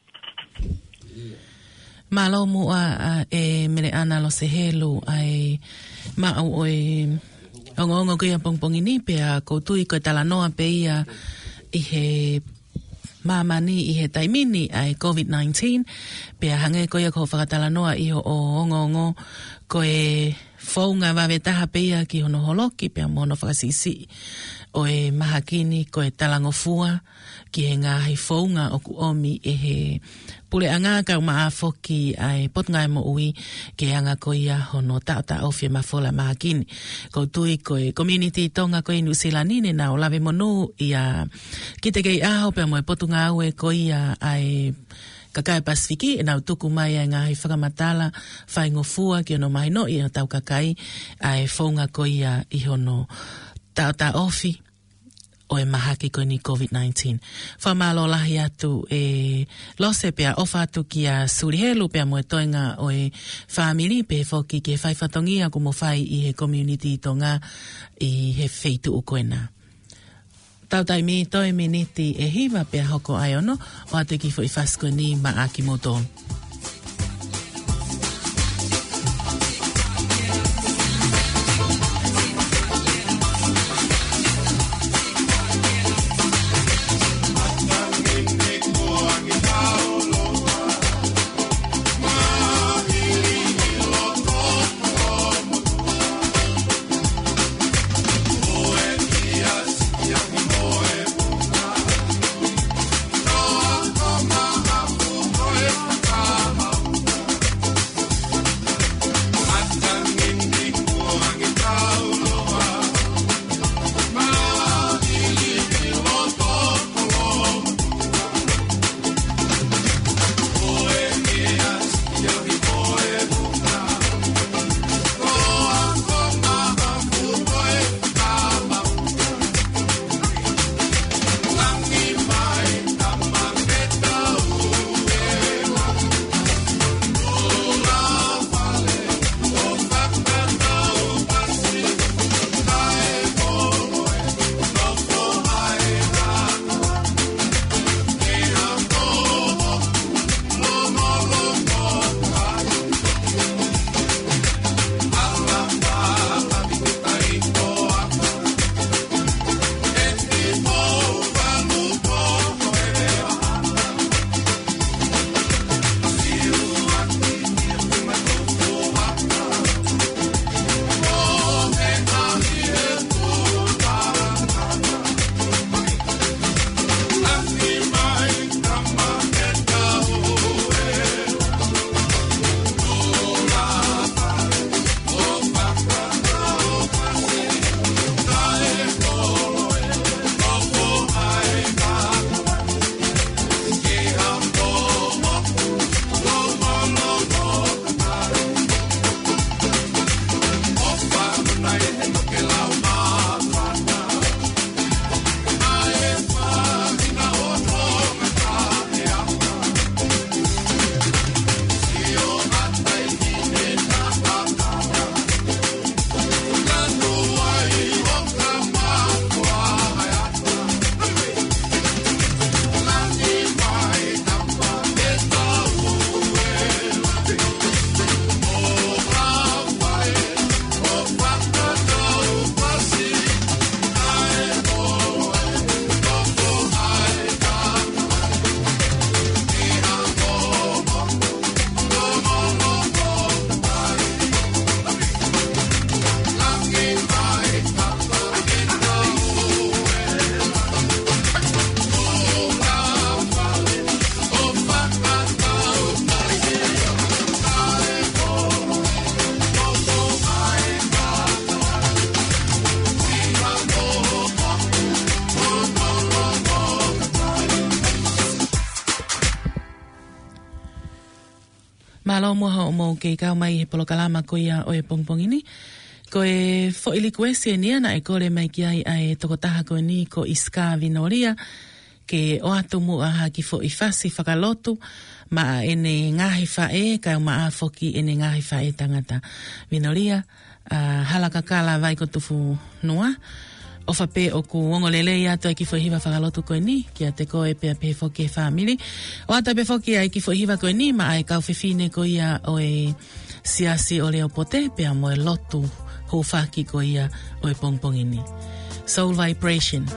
Malo mua e mele ana lo se helu ai mau o e ongo ongo kia pongpongi ni pea koutui koe talanoa pe ia i he mamani i he taimini ai COVID nineteen pea hange koe ko whakatalanoa i ho o ongo ongo koe whaunga wawetaha pe ia ki hono holoki pea mono whakasisi o e mahakini koe talangofua ki he ngā hei whaunga o ku omi e he pule anga kau maa foki ai potngai mo ui ke anga koia hono tau ta ofie mafola mahakini. Ko tui koe community tonga koe New Zealand nine na o lawe monu ia kite kei aho pe mo e potunga au e koia ai kakai Pasifiki e nau tuku mai ai ngā hei whakamatala whaingofua ki ono mai no i o tau kakai ai whaunga koia i hono tau ta ofi o e mahaki koe ni COVID nineteen. Whamalo lahi atu e lose pea ofa atu ki a surihelu pea mo e toenga o e whamiri pe foki ke whaifatongia kumo whai i he community tonga i he feitu u koena. Tautai mi toi miniti e hiwa pea hoko ai ono o atu ki fo i whasko ni maaki moto. Oh, malo mo ho mo ke ka mai he polokalama ko ia o e pongpongini. Ko e fo ili kuesi e nia na e kore mai ki ai ai tokotaha ko ni ko iska vinoria ke o atu mu aha ki fo i fasi whakalotu ma ene ngahi whae ka ma a foki ene ngahi whae tangata vinoria uh, halakakala vai ko tufu noa. O whape o ku wongolele i ato ai ki fo hiwa whakalotu koe ni, ki a te koe pe a pe foki e whamili. O ata pe foki ai ki fo hiwa koe ni, ma ai kau whiwhine ko ia o e siasi o leo pote, pe a moe lotu ho whaki ko ia o e pongpongini. Soul Vibration.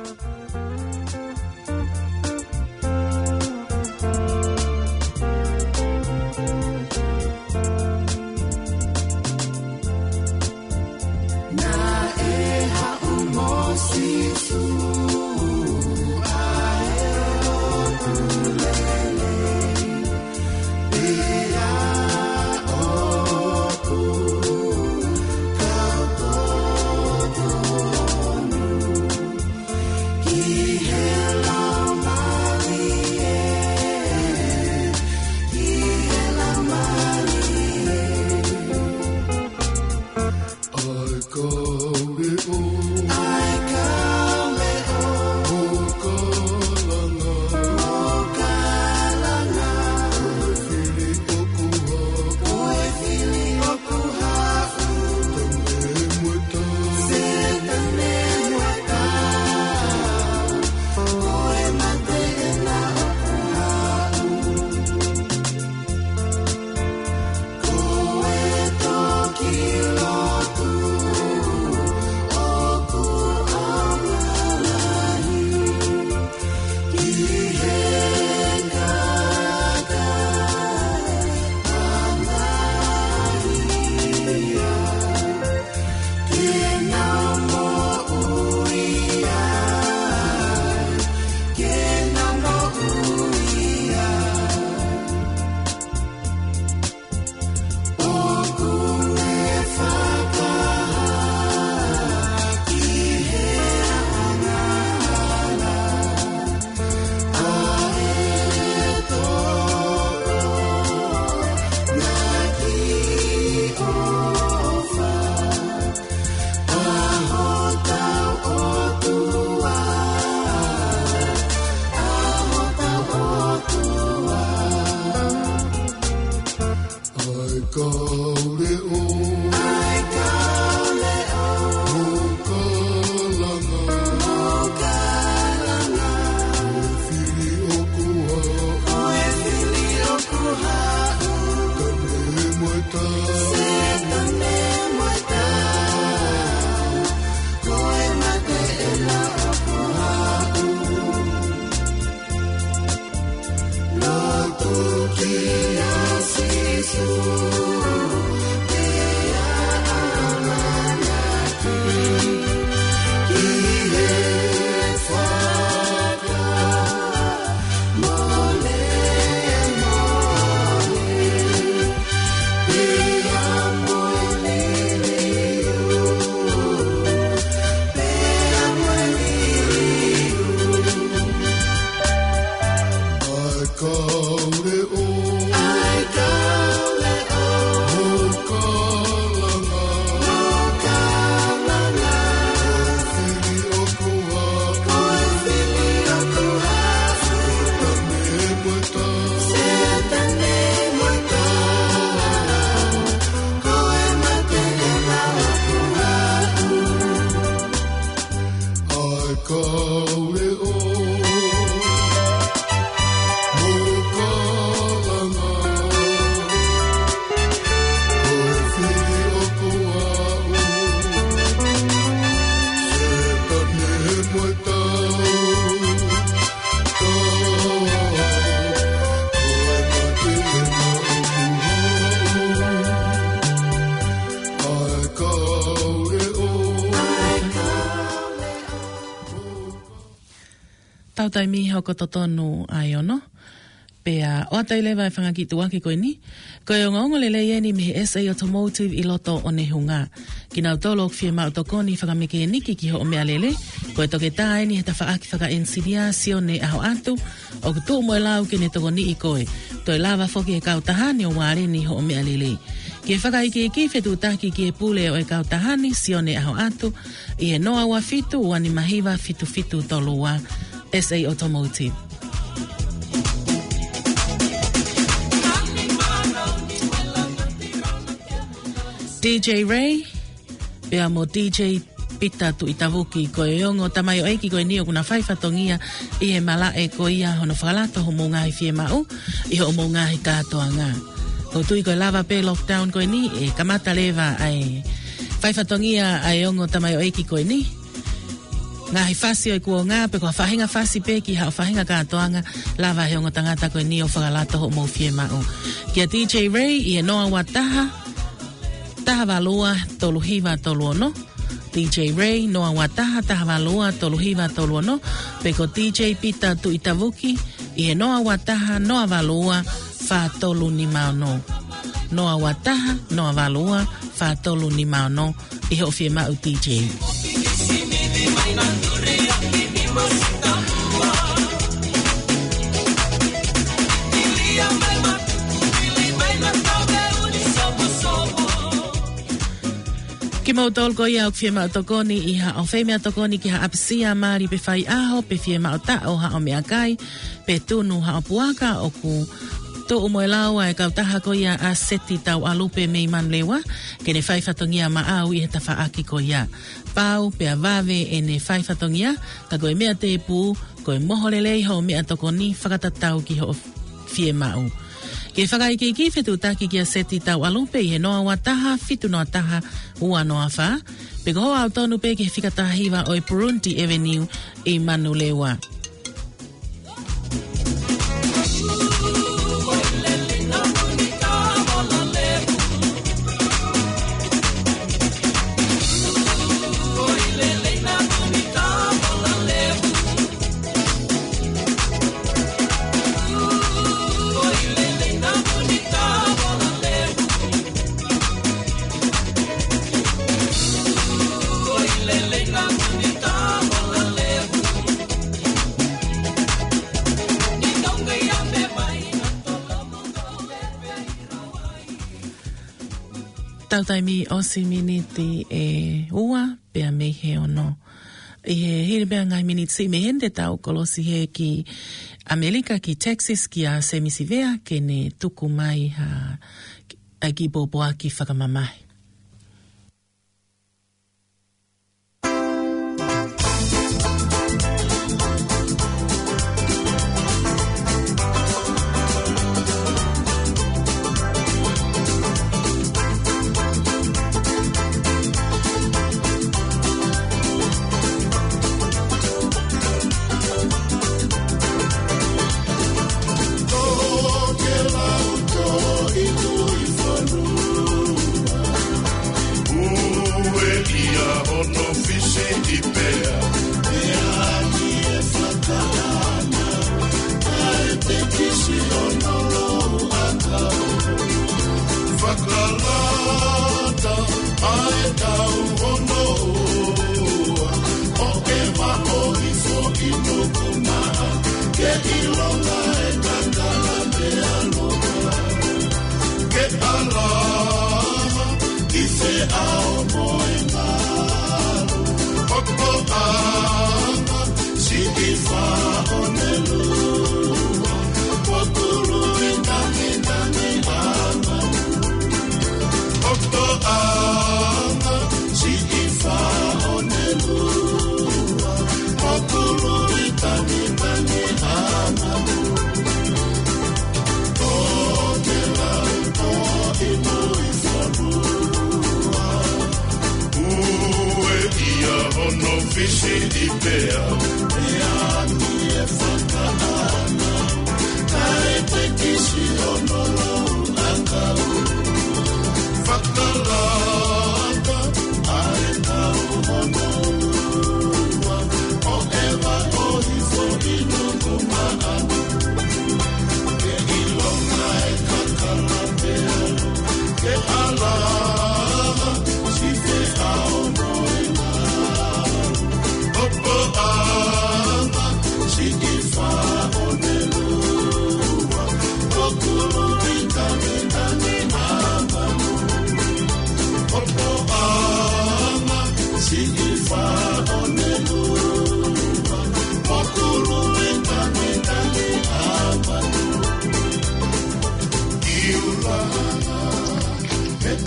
Tautai mi hoko totonu ai ono. Pea o tai lewa e whangaki tuake koe ni. Koe o ngongo le le ni me S A Automotive i loto o ne hunga. Ki nau tolo o fie mau tokoni whakameke e niki ki ho o mea lele. Koe toke tae ni he ta whaaki whaka insidiasio ne aho atu. O kutu mo e lau ke ne tokoni i koe. Toi lava foki e kautahani o ware ni ho o mea lele. Ki e whakaiki e ki whetu taki ki e pule o e kautahani sio ne aho atu. I e noa wa fitu wani mahiwa fitu fitu tolu wa S A Automotive. D J Ray, pea mo D J Pita tu itavuki ko e ongo tamayo eiki ko e nio kuna whaifatongia i he mala e ko ia hono whakalato ho mungahi fie mau i ho mungahi katoa ngā. Ko tui ko e lava pe lockdown ko e ni e kamata leva ai whaifatongia ai ongo tamayo eiki ko e ni. Ngā hi whasi o i kua ngā pe kua whahinga whasi pe ki hao whahinga katoa ngā lava he ongo tangata ko e nio whakalato ho mo fie mau. Kia D J Ray i e noa wataha taha valua tolu hiva tolu ono. D J Ray noa wataha taha valua tolu hiva tolu ono. Peko D J Pita tu itavuki i he noa wataha noa valua fa tolu ni maono. Noa wataha noa valua fa tolu ni maono i he ofie mau D J. Ki mau tolko ia o fie mao tokoni i ha o whemea tokoni ki ha apisia maari pe whai aho pe fie mao ta o ha o mea kai pe tunu ha o puaka o ku to umoe laua e kautaha ko ia a seti tau alupe mei man lewa ke ne whai whatongia ma au i he ta whaaki ko ia. Pau pe a vave e ne whai whatongia ka koe mea te pu koe moholelei ho mea tokoni whakatatau ki ho fie mao. Ke whakaiki ki whetu taki ki a seti tau alupe i he noa wataha, fitu noa taha, ua noa wha. Pe ko hoa au tonu pe ke whikataha hiwa o i Purunti Avenue i Manulewa. Tautaimi o si miniti e ua pea mei he ono. I he hiri bea ngai miniti me hende tau kolosi he ki Amerika ki Texas ki a semisivea ke ne tuku mai ha a ki boboa ki whakamamai.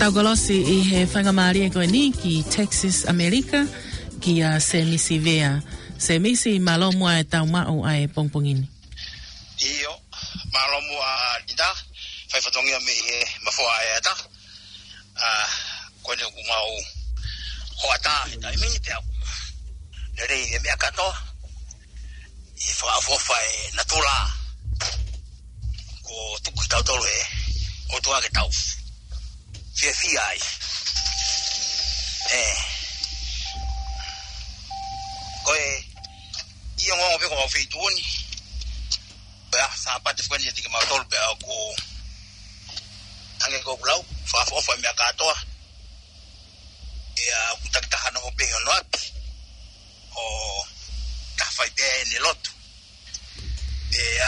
Taugolosi I he whangamari e koe ni ki Texas, America, ki a se misi vea. Se misi malomua e tau mao ai pongpongini. Iyo, malomua nida, whai whatongia me he mawhua e ata. Uh, koe ne kumau hoata he tai mini te au. Nerei e mea katoa. I whaafofa e natula. Ko tuku tautolu e o tua ke tau. Fia fia ai. Eh. Koe, ia ngongo peko mau feituoni. Bea, sa pate fwani ati ke mau tolu bea ko hange ko kulau, whaafofa mea katoa. Ia kutakitahana ho pehe ono api. O tawhai pehe ni lotu. Ia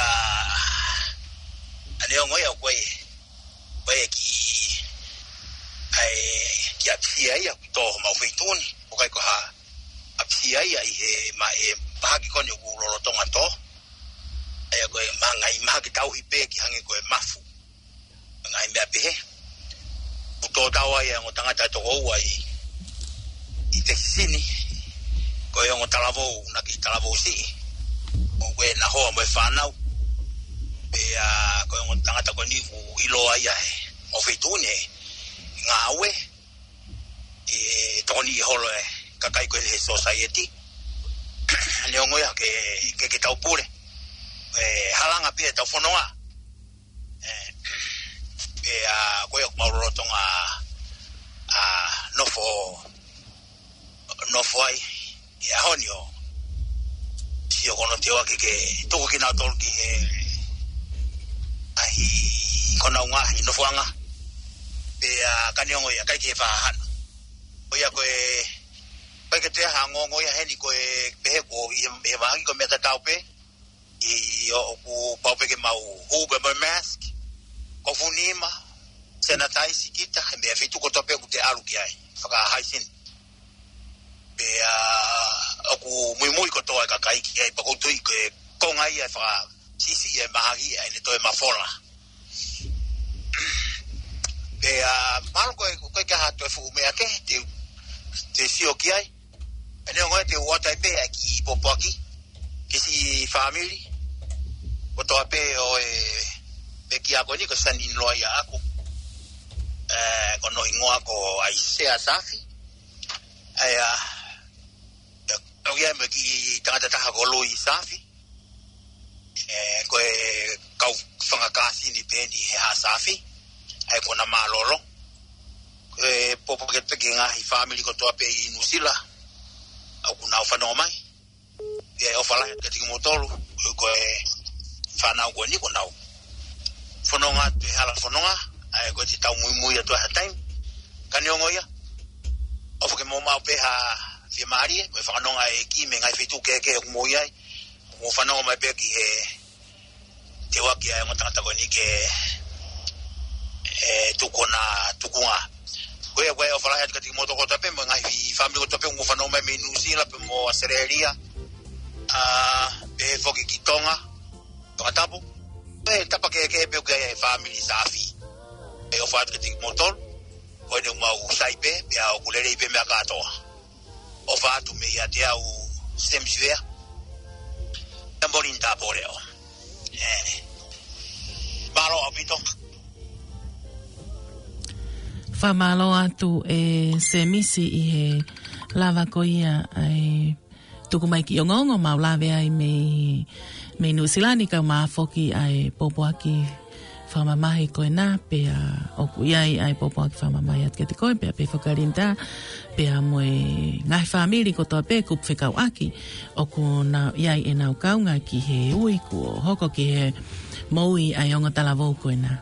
ane o ngoia koe koe ki ai ki apsia ia to mau feituoni. O kai ko ha apsia ia I he ma e bahagi kone ku lolo tonga to. Ai ko e manga I mahagi tau I pe ki hange ko e mafu. Ngai mea pehe. Puto tawa ia ngo tangata to o ai I te sini. Ko e ngo talavo na ki talavo si. O ko na ho mo fanau. Pe a ko ngo tangata ko ni ku ilo ai ai. O feituni ngawe e toni holo e kakai ko he society. Ne ngo ya ke ke ke tau pure. E halanga pe tau fononga. Eh e a ko yo mauro tonga a no fo no foi e a honio si o kono te o ke ke to ki na tol ki e ai kona unga I no fuanga e a kaniongo ya kai ke fa han o ya ko e pa ke te hango ngo ya heni ko e pe ko I e va ko meta taupe I o ku pa pe ke mau hu be mask ko funima sanitize kita me fitu ko tope ku te alu ki ai faka haisin be a ku muy muy ko to ka kai ki ai pa ko tu ke ko ngai ai fa si si e mahagi ai ne to e mafola be a mal ko ko ka ha to fu me ake te te si o ki ai ene ngo te wata pe aki popo aki ki si family o to pe o e pe ki ako ni ko sanin lo ya ako eh kono ingoa ko ai se asafi ai a o ya me ki tata ta ko lo isafi eh ko e kau fanga kasi ni pe ni ha safi ai ko na malolo e popo ke pe nga I family ko to pe I nusila au kuna fa no mai e o fala ke ti motolo ko e fa na ko ni ko na fononga te hala fononga ai ko ti tau muy muy to ha time kaniongo ya o ke mo ma pe ha fi mari ko fa no ai ki me ngai fitu ke ke mo ya mo fa no mai pe ki e te wa ki ai mo tata ko ni ke e tu kona tu kunga Koe koe o fala ka ti moto ko tape mo ngai family ko tape mo fa no mai minusi la pe mo sereria ah e foki kitonga to tapo e tapa ke ke pe ke family safi e o fa ka ti motor ko ne ma u saipe pe a ku le pe me ka to o fa tu me ya te au stem share tamborin ta poreo eh baro apito Whamalo atu e se misi I he lava koia ai tuku mai ki o ngongo mau lawe ai me me nusilani ka maa foki ai popo aki whamamahi koe nā pea oku iai ai popo aki whamamahi at ke te koe pea pe whakarinta pea moe ngai whamiri ko toa pe kup whekau aki oku na iai e nau kaunga ki he ui ko hoko ki he moui ai onga talavou koe nā.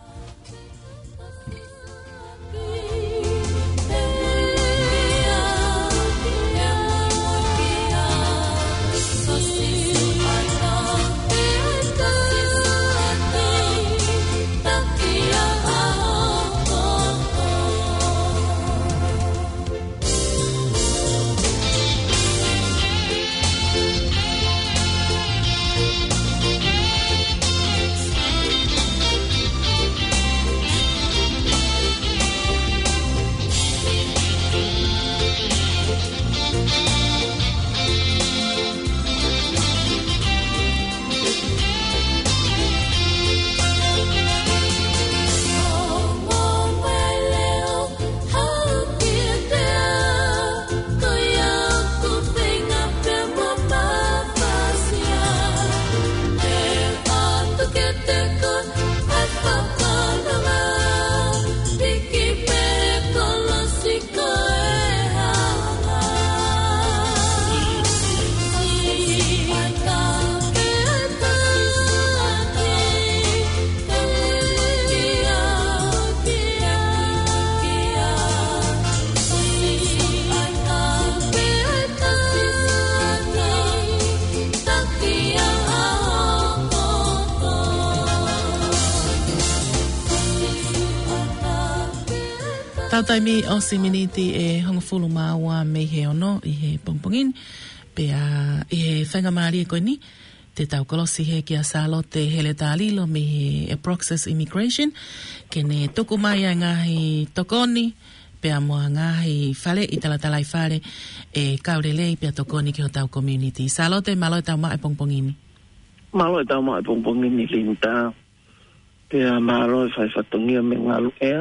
Tautaimi o siminiti e hongafulu maua me he ono i he pongpongin pe a i he whainga maari e koe ni te tau kolosi he ki a salo te hele tālilo me he Process Immigration ke ne toku mai a ngahi tokoni pe a mua ngahi whale i talatalai whale e kaurelei pe a tokoni ki ho tau community. Salo te malo e tau maa e pongpongini. Malo e tau maa e pongpongini linta pe a malo e whai whatongia me ngalu ea.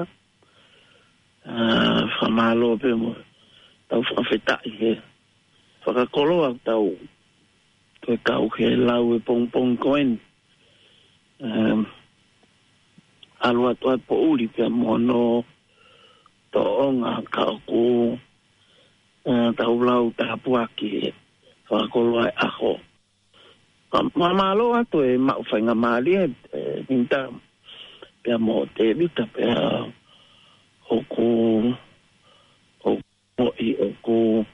Uh, whamalo pe mo tau whawhetai he whakakolo au tau koe kau he lau e pong pong koen um, alua toa po uri pe mono to onga kau ku uh, tau lau tapuaki whakakolo ai aho mamalo ato e mau whainga maali e minta pe mo te vita pe oku oku i oku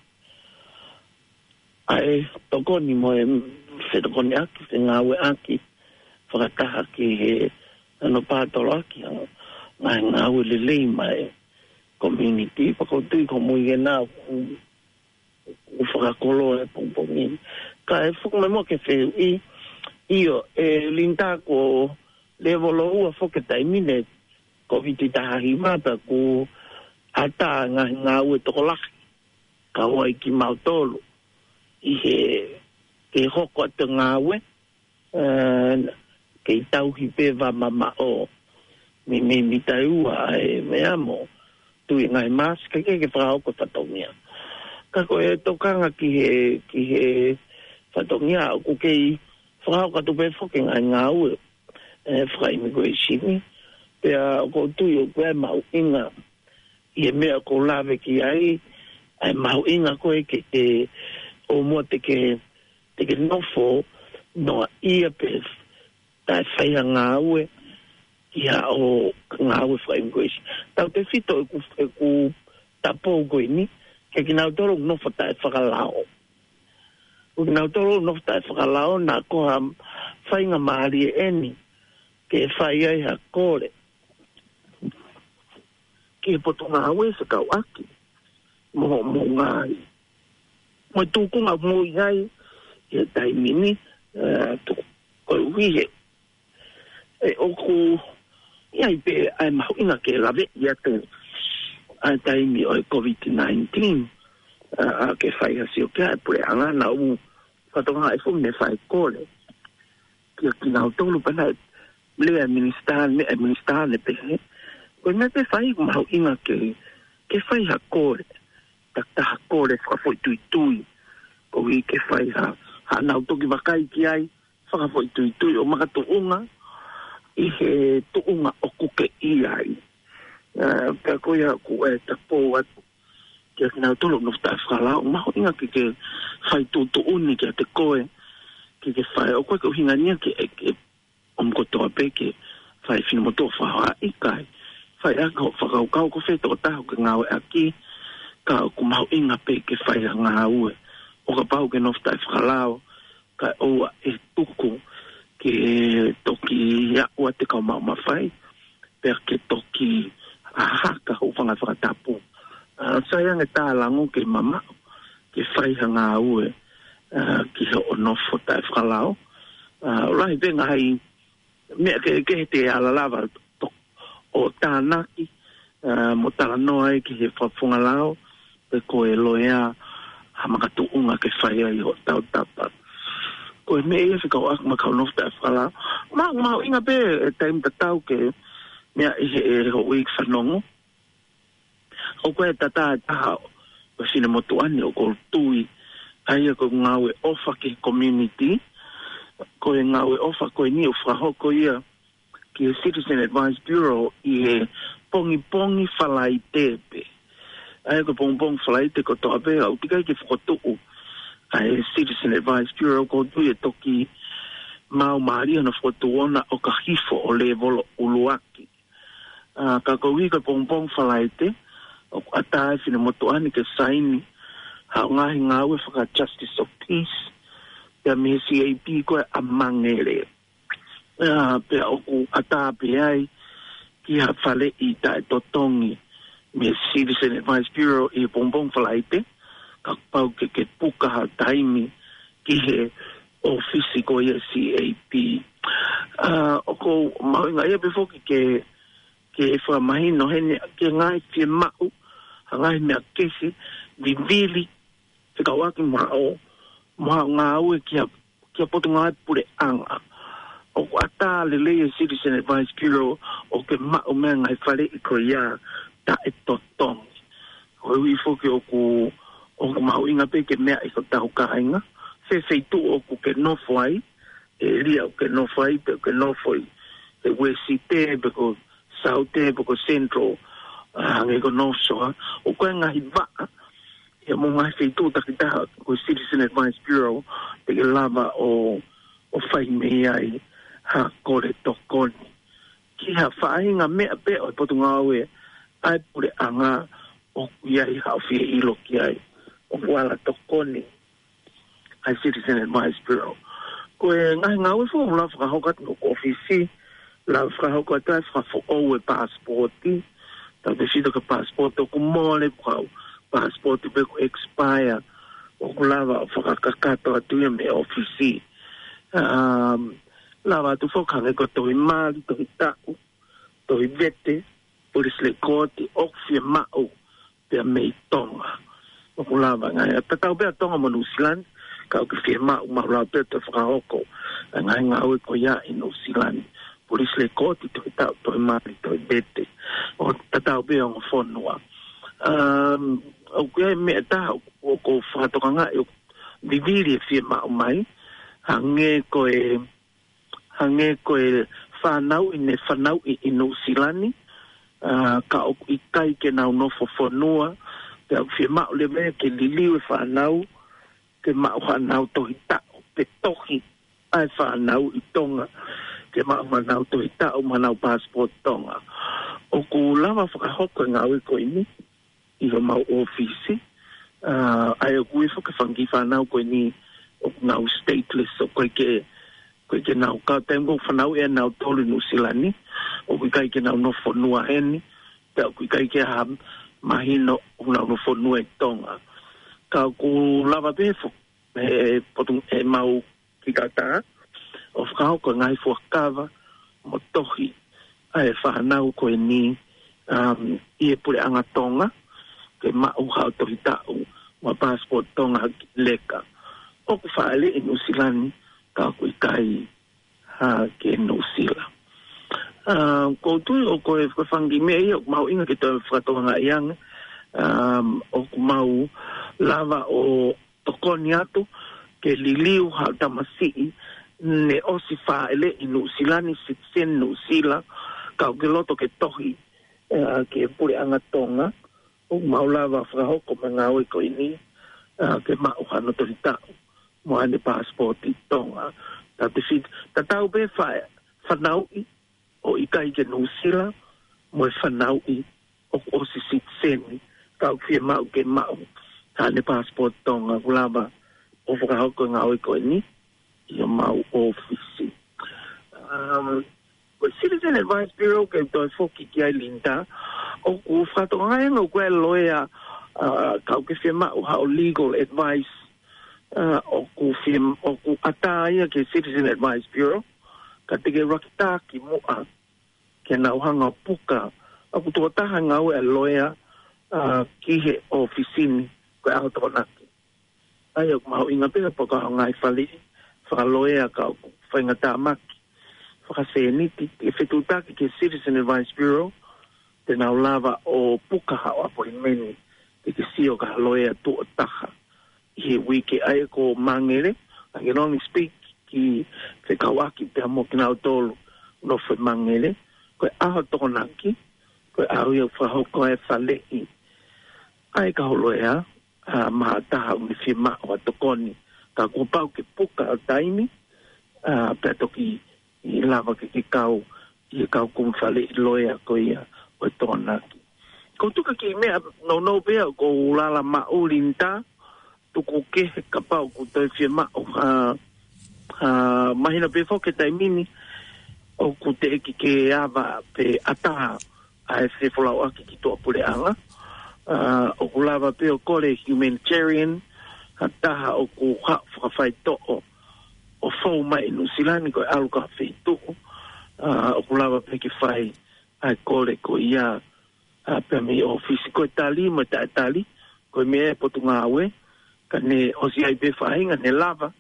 ai toko ni mo e toko ni aki se ngawe aki whakataha ki he ano pātolo aki ngai ngawe lelei mai community pakotui ko mui e nā u whakakolo e pongpongin ka e whuku mai mo ke wheu i io e linta ko levolo ua whuketai mine ko viti tahi mata ku ata nga nga ue toko laki ka wai ki mautolo i he ke hoko atu nga ue uh, ke i tau hi pewa mama o mi mi mi taiua e me amo tui ngai mas ke ke ke whahoko whatongia ka ko e tokanga ki he ki he whatongia ku ke i whahoko atu pe whoke ngai nga ue e whai mi koe shini pea ko tui o koe mau inga i e mea ko lawe ki ai ai mau inga koe ke te o mua te ke te ke nofo noa ia pe tai whaia ngā ue ki a o ngā ue whai mgoe si tau te whito e ku, e ku tapo koe ni ke ki nau toro nofo tai whakalao o ki nau toro nofo tai whakalao na koha whainga maari e eni ke whai ai ha kore ke poto ngā ue sa kau aki mo mo ngai mo tuku ngā mo iai e tai mini uh, tu koi uhihe e oku iai pe ai mahu inga ke lawe ia te ai tai mi oi COVID nineteen uh, ke whai hasi o kia e pure anga na u whatonga e fum ne whai kore kia ki nau tolu pana le administran me administran e pehe ko me te fai ko mau inga ke ke fai ha kore ta ta kore fa foi tui tui ko i ke fai ha ha na to ki vakai ki ai fa foi tui tui o maka to unga i he to unga o ku ke i ai eh ka ko ya ku e ta po at ke na to lo no sta fa la mau inga ke ke fai to to uni ke te koe ke ke fai o ko ko hinga ni ke ke om ko to pe ke fai fino mo to fa i kai fai ako whakau kau ko wheto o tahu ke ngāwe aki ka ku mau inga pe ke whai a ngā ue o ka pau ke noftai whakalao ka oua e tuku ke toki ia ua te kau mau mawhai per ke toki a haka o whanga whakatapu uh, sayang e tā lango ke mama ke whai a ngā ue uh, ki ho o nofo tai whakalao uh, rai venga hai mea ke ke te alalawa o tānaki uh, mo tala noa ki he whafunga lao pe koe loea ha makatu unga ke whaia i ho tau tapa koe me e whikau ak makau nofta e whala ma mau inga pe e taim tatau ke mea i he e ho uik whanongo o koe tata e taha o sine motu ane o kol tui aia ko ngāwe ofa ke community koe ngāwe ofa koe ni o whahoko ia ki Citizen Advice Bureau i he pongi pongi whalai tepe. Ai ko pongi pongi whalai te ko toa pe au tikai ke whakotuku. Ai Citizen Advice Bureau ko tui e toki mau maari ana whakotuona o ka hifo o le volo uluaki. Uh, ka ko hui ka pongi pongi whalai te o atai whina motuani ke saini hao ngahi ngawe whaka Justice of Peace pia me C A P koe a mangere. Uh, pe oku ata pe ai ki ha fale i tai totongi me Citizen Advice Bureau e bombong falaite ka pau ke ke puka ha taimi ki he ofisi ko ia C A P uh, o ko maunga ia before ki ke ke fa mai no hene ke ngai fi mau ngai me kesi vivili te ka waki mau ma ngau ki ki poto ngai pure anga o ata le le Citizen Advice Bureau o ke mau me ngai fale i ko ia ta e totong o wi fo ke o ku o mau inga pe ke mea i ko tau ka inga se se tu o ku ke no foi e ria o ke no foi pe ke no foi e we si te pe ko south te pe ko central hange ko no so o ko nga hi va e mo nga se tu ta kita ko Citizen Advice Bureau te ke lava o o fai me ai ha ko re to kon ki ha fa inga me pe o po tu nga we ai pure anga o ia i ha fi i lo ki ai o wala tokoni ai Citizen Advice Bureau ko e ngai ngau fo la fra hokat no ofisi la fra hokat ta fra fo o e passporti ta decido que passport ko mole ko passport be ko expire o lava fra kakato atu me ofisi um lava tu fo kanga ko to mal to ta to vete por le corte o firma o per me tonga o lava ngai ta tau be tonga mo New Zealand ka o firma o ma la pe te fra hoko ngai ngau ko ya in New Zealand por le corte to ta to mal to vete o ta tau be on fonwa um o que me ta o ko fa to nga o viviri firma o mai hange ko e hange ko e fa nau in fa nau in New Zealand Uh, ka o i kai ke nau no fo fonua ke au fie mao le mea ke liliu e whanau ke mao whanau tohi tau pe tohi ai whanau i tonga ke mao whanau tohi tau manau passport tonga o ku lava whakahoko ngā ui ko ini i ho mau ofisi uh, ai o kui whaka whangi whanau ko ini o ngau stateless o koe ke koe ke nau ka tengo whanau e nau tolu New Zealand ni o kui kai ke nau no whanua heni te o kui kai ke ha mahino o nau no whanua e tonga ka ku lava befo e potung e mau ki kata o whakao ko ngai fuakawa mo tohi ai whanau ko e ni um, i e pure anga tonga ke mau hao tohi tau ma passport tonga leka o ku whaale e New Zealand ka kui kai ha ke New Zealand Uh, ko tu o ko e whangi mei o mau inga ki tau whakatoanga iang um, o mau lava o tokoni atu ke liliu ha tamasi ne osi whaele i New Zealand si sen New Zealand ka o ke loto ke tohi uh, ke pure anga tonga o mau lava whakahoko me ngā oi ko ini uh, ke mau hano tori tau mo ane passport i tonga ta te fit ta tau be whae whanau i o i kai ke New Zealand mo e whanau i o o si sit seni ka o fia mau ke mau ta ne passport tonga kulaba o whakahoko ngā oi ko ni i o mau ofisi um, o Citizen Advice Bureau ke toi foki ki ai linda o ku whakatonga e ngau koe loea uh, ka o ke fia mau ha o legal advice uh, o ku fia o ku ataia ke Citizen Advice Bureau ka teke rakitaki mua ke nau hanga puka aku tō taha ngau e loea uh, ki he ofisini koe aho tō naki ai aku maho inga peka poka ho ngai whali whakaloea ka whainga tā maki whakaseniti e whetutaki ke Citizen Advice Bureau te nau lava o puka hao apo i meni te ke sio ka loea tō taha i he wiki ai ko mangere I can only speak ki te kawaki te amo ki nau tolu no whi mangere koe aho tokonaki koe aho iau whahoko e whale i ai ka holoea uh, maha taha uni whi mao a tokoni ka kupau ke puka o taimi uh, pe toki i lava ke ki kau i kau kum whale i loea ko ia o tokonaki ko tuka ki mea no no pea ko ulala mao linta tuku ke ka pau ku te whi mao uh, Uh, mahina pe foke tai mini o ku te eki ke ava pe ata ai se fola o ki to pule anga o kulava pe o kole humanitarian hata o ku ha fa fai to o o fo mai no silani ko aluka fe to o kulava pe ki fai ai kole ko ia pe me office ko tali mo ta tali ko me potunga we kane o si ai pe fai nga ne lava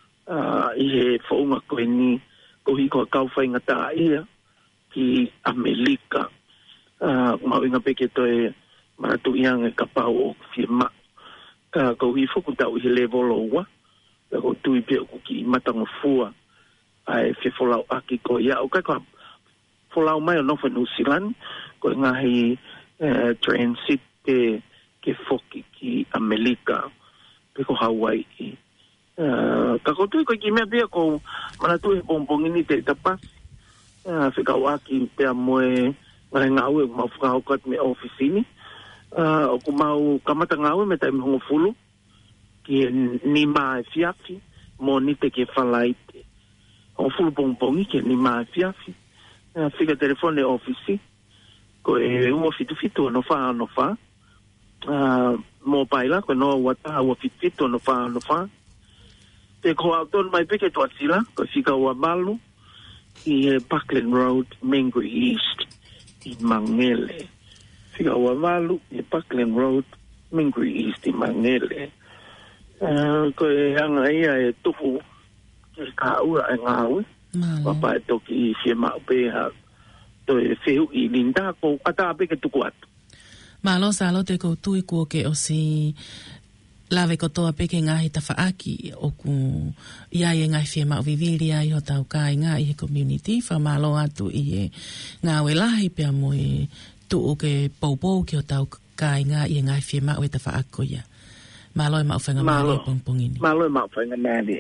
i he fo nga ko ni ko hi ko kau fai nga ta ia ki Amerika uh, ma winga peke toe maratu iang e kapau o firma ka ko hi foku tau i level owa ka ko tui pe ku ki matanga fua ai fe folau aki ko ia o ka ko folau mai no fa New Zealand ko nga hi uh, transit ke ke foki ki Amerika pe ko Hawaii uh, ka ko tui ko ki me pe ko maratu e pompong ini te tapas uh, fe ka waki pe moe ngai ngau e mau whakao kat me ofisini. Uh, o ku mau kamata ngau me tai mhongo fulu ki ni mai fiafi mo ni te ke whalaite. O fulu pongpongi ki ni mai fiafi. Uh, Whika telefone ofisi ko e ua fitu fitu no wha no wha. Uh, mo paila ko no wata ua fitu fitu no wha no wha. Te ko auton mai peke tua sila ko whika ua malu ki e Parkland Road, Mangere East. I Mangele. Whika ua malu i Parkland Road, Mangere East i Mangele. Uh, ko e hanga ia e tufu e ka ua e ngāwe. Papa e toki i whia mau peha. To e whiu i linda ko ata peke tuku atu. Malo salo te ko tui kua ke o si lawe kotoa peke ngahi ta whaaki o ku iai e ngai whia mau viviri ai ho tau kai ngā i he community wha malo atu i e ngā we lahi pia mo e tu o ke poupou ki o tau kai ngā i e ngai whia mau e ta whaako ia. Malo e mau whainga maari e pongpongini. Malo e mau whainga maari.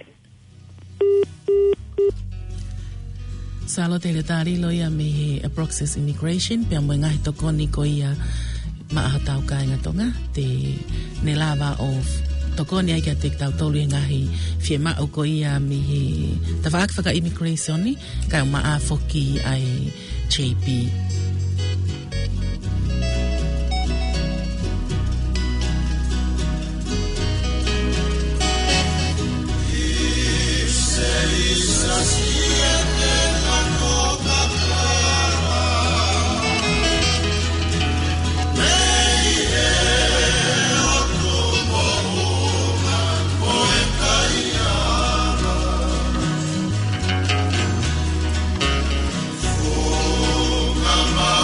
Salo te le tari lo ia me he a process immigration pia mo e ngahi tokoni ko ia maa tau kai ngā tonga te ne lava of tokoni ai kia te tau tolu e ngahi fie mao ko ia mi he ta whaak whaka immigration ni kai maa foki ai J P. Mama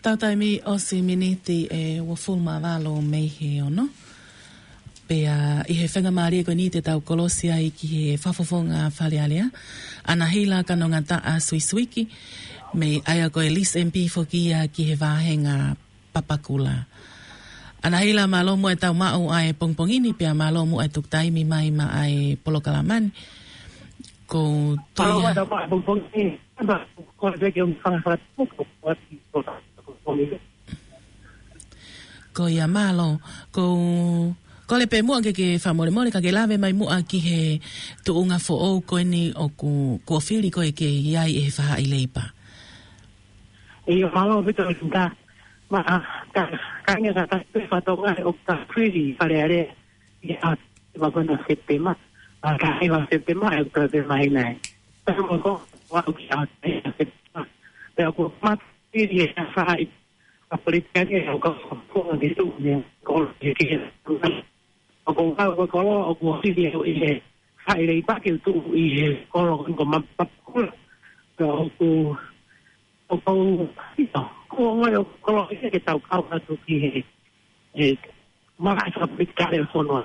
Tautaimi o si miniti e wafulma valo meihe ono. Pea i he whenga maari ko ni te tau kolosia i ki he whafofonga whalealea. Ana hila kanonga ta a suisuiki. Me aia ko e Lis M P fokia ki he wāhenga papakula. Ana hila malomo e tau mao ai pongpongini pea malomo e tuktaimi mai ma ai Polokalamani. Ko toia. Tau mao pongpongini. Ko reke un whangawhatu ko ko ia malo ko ko le pe mua ke ke famole mole ka ke lave mai mua ki he tu unga fo o ko ni o ku ko fili ko ke iai e fa i leipa e malo bito nda ma ka ka nga ka pe fa to nga o ka free fare are ya va con se tema ka ai va se tema e ka de mai nai pero ko wa o ki a pero ko ma e fa a politica che ho con di tu ne con che che o con algo con o con si di e fai dei pacchi tu e con con ma però o o con con o con che sta causa tu che e ma fa politica il fondo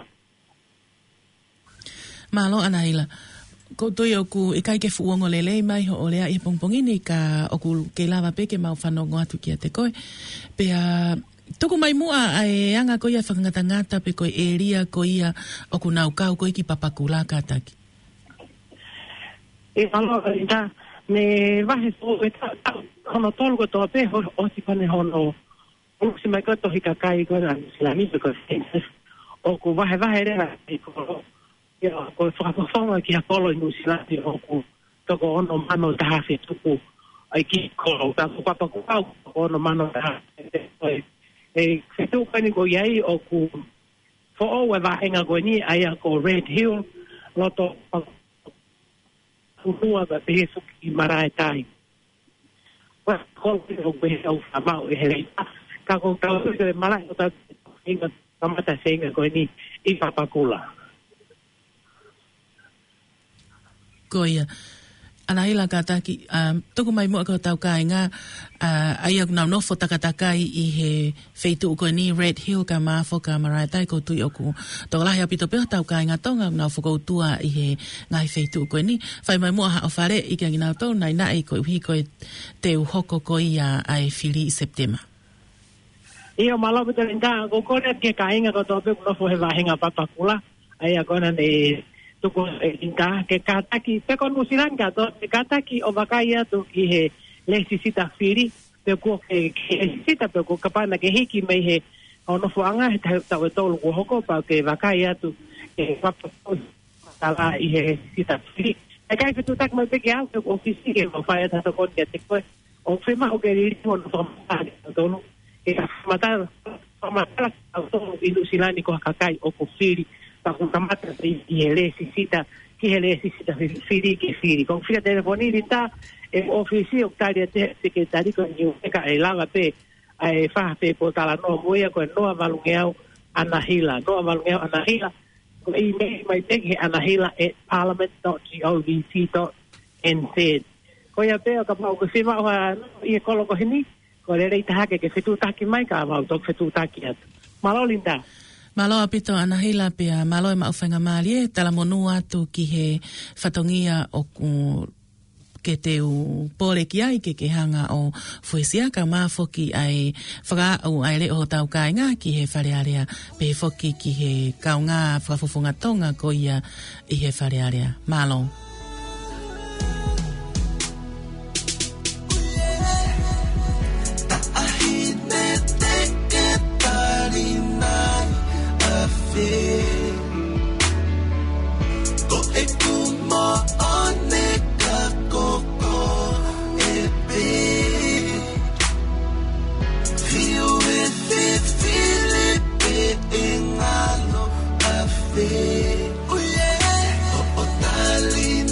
malo anaila ko toi oku e kai ke fuongo lele mai ho olea i pongpongini ka oku ke lava pe ke mau whanongo atu ki a te koe. Pea tuku mai mua ai anga ko ia whakangata ngata pe koe e ria ko ia oku nau kau ko iki papakula ka taki. E alo ita me vahe so e ta hono tolu ko toa pe o si pane hono o si mai ko tohi ka kai ko na sila mi ko oku vahe vahe rea ko ya ko whakafonga ki a kolo i Nusilati o ku toko ono mano taha se tuku ai ki kolo ta ko papa ko au ono mano taha e se tu kani ko iai o ku fo o wa vahenga ko ni ai a ko Red Hill loto kunua ba te su ki marae tai wa ko ko be au famau e hele ka ko tau se mala o ta inga kamata senga ko ni i papakula Koia. Ana hila ka taki, um, tuku mai mua ko tau kai ngā, uh, ai aku nau nofo takatakai i he feitu uko ni Red Hill ka maafo ka marae tai ko tui oku. Toko lahi apito peo tau kai ngā tonga nau whakoutua i he ngai feitu uko ni. Whai mai mua ha o whare i kia nginau tau nai nai ko uhi ko te uhoko ko ia ai whiri i Septema. Ia malo pita rinta, ko kore ke ka inga ko tope nofo he wahenga papakula, ai a kona ne tuko inga ke kataki pe con Nusilanga to ke kataki o vakaya to ki he lesisita firi pe ko ke lesisita pe ko kapana ke hiki me he ono fuanga he ta ta to ko hoko pa ke vakaya to ke papa tala i he sita firi e kai tu tak me pe ke au ko fisi ke o faya ta ko ke te ko o fema o ke ri ko no fa to no e mata mata to i Nusilani ko kakai o ko firi pa con kamata i lesisita ki he lesisita firi ki firi con fira telefonita e ofisi o taria te secretari con ni ka e lava pe ai fa pe po tala no moia ko no avalungeau anahila no avalungeau anahila ko i me mai te he anahila at parliament dot gov dot n z ko ia pe ka pa ko sima wa i ko lo ko hini ko le reita hake ke fitu taki mai ka va to fitu taki at malolinda Malo apito anahila pia malo e mauwhenga maali e tala monu atu ki he whatongia o ku ke te u pole ki ai ke ke hanga o fuesia ka maa foki ai whaka au ai le o tau kai ngā ki he wharearea pe foki ki he kau ngā whakafufunga tonga ko ia i he wharearea. Malo. Ko e kuma ane ka koko e pe Fio e te Filipe e ngalo a fe O yeah, o o tali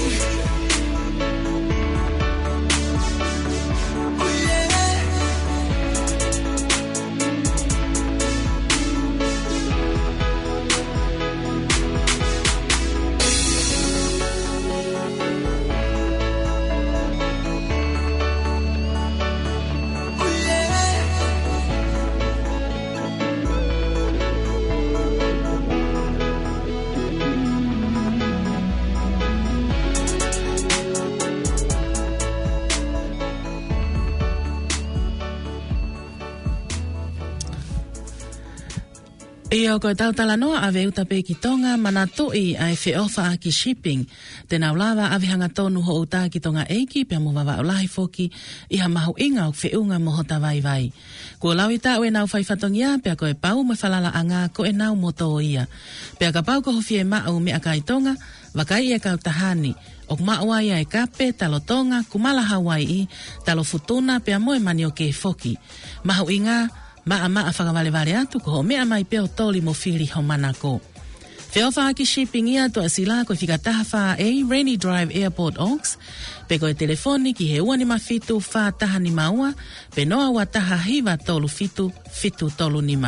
Ia o koe tautala noa ave uta pe ki tonga manatoi ai fe ofa a ki shipping. Tena ulawa ave hanga tonu ho uta ki tonga eiki pia muwawa o lahi foki iha mahu inga o fe unga mohota vai vai. Kua lawita oe nau whaifatongia pia koe pau me falala anga ko e nau moto o ia. Pia ka pau ko hofie maa me akai tonga wakai e kau tahani. O maua ia e kape talo tonga kumala Hawaii talo futuna pia moe mani o ke foki. Mahu inga maa maa whakawale vale atu ko ho mea mai peo toli mo whiri ho manako. Whiawha aki shipping ia to asila koe whikataha wha e Rainy Drive Airport Oaks. Pe koe telefoni ki he uani mawhitu wha taha ni maua. Pe noa wa taha hiva tolu fitu, fitu tolu nima.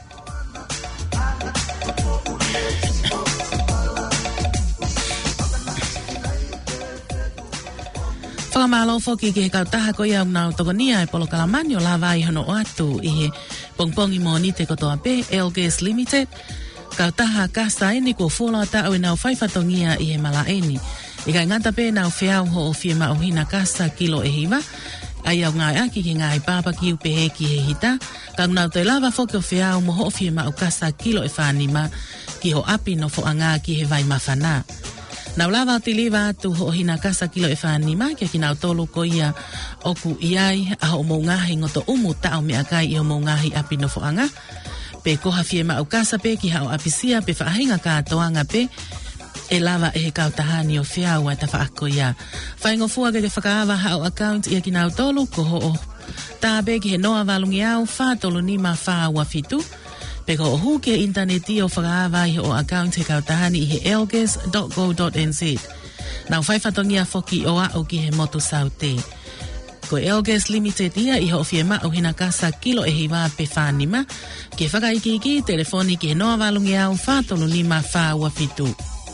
Whakamalo foki ki he kautaha ko ia unau tokonia e polo kalamani o lawa i hono o atu i he pongpongi mo ni te kotoa pe Elgas Limited. Kautaha kasta eni ko fola ta o nau whaifatongia i he mala eni. I kai ngata pe nau whiau ho o whiema o hina kasta kilo e hiva. Ai au ngai aki ki ngai papa ki upe he ki he hita. Ka unau te lava foki o whiau mo ho o whiema o kasta kilo e whanima ki ho api no fo anga ki he vai mawhana. Nau lava o tiliva atu ho hina kasa kilo e whanima kia ki nau tolu ko ia oku iai a ho moungahi ngoto umu tau mea kai i ho moungahi api no foanga. Pe koha fiema au kasa pe ki hao apisia pe whaahinga ka toanga pe e lava e he kautahani o whiau ai ta whaako ia. Whaingo fua ke te whakaawa hao account ia ki nau tolu ko ho o tā pe ki he noa walungi au whātolu nima whaawa fitu. Peko o hu ke interneti o whakaawa i o account he kautahani i he elgas dot go dot n z. Nau whaifatongia foki o a o ki he motu saute. Ko Elgas Limited ia i ho fiema o hina kasa kilo e hiwa pe whanima. Ke whakaikiki telefoni ki he noa walungi au whātolu nima whaawa fitu.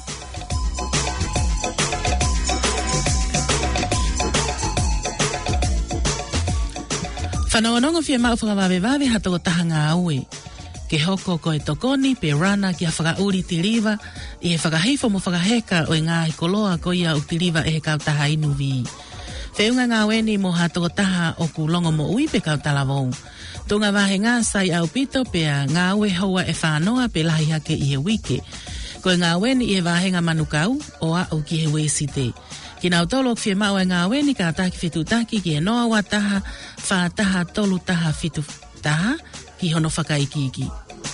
Whanawanongo fiema o whakawawewawe hatoko tahanga aue. Ke hoko ko e tokoni pe rana ki a whakauri tiriva i he whakahifo mo whakaheka o e ngā hikoloa ko ia o tiriva e he kautaha inu vi. Whiunga ngā weni mo hatoko taha o ku longo mo ui pe kautala vau. Tunga wahe ngā sai au pito pe a ngā ue hoa e whanoa pe lahi hake i he wike. Ko e ngā weni i he wahenga manukau o a o ki he wesite. Ki nau tolo ki whiemau e ngā weni ka taki fitu taki ki he noa wa taha, wha taha tolu taha fitu taha ki hono whakaikiki.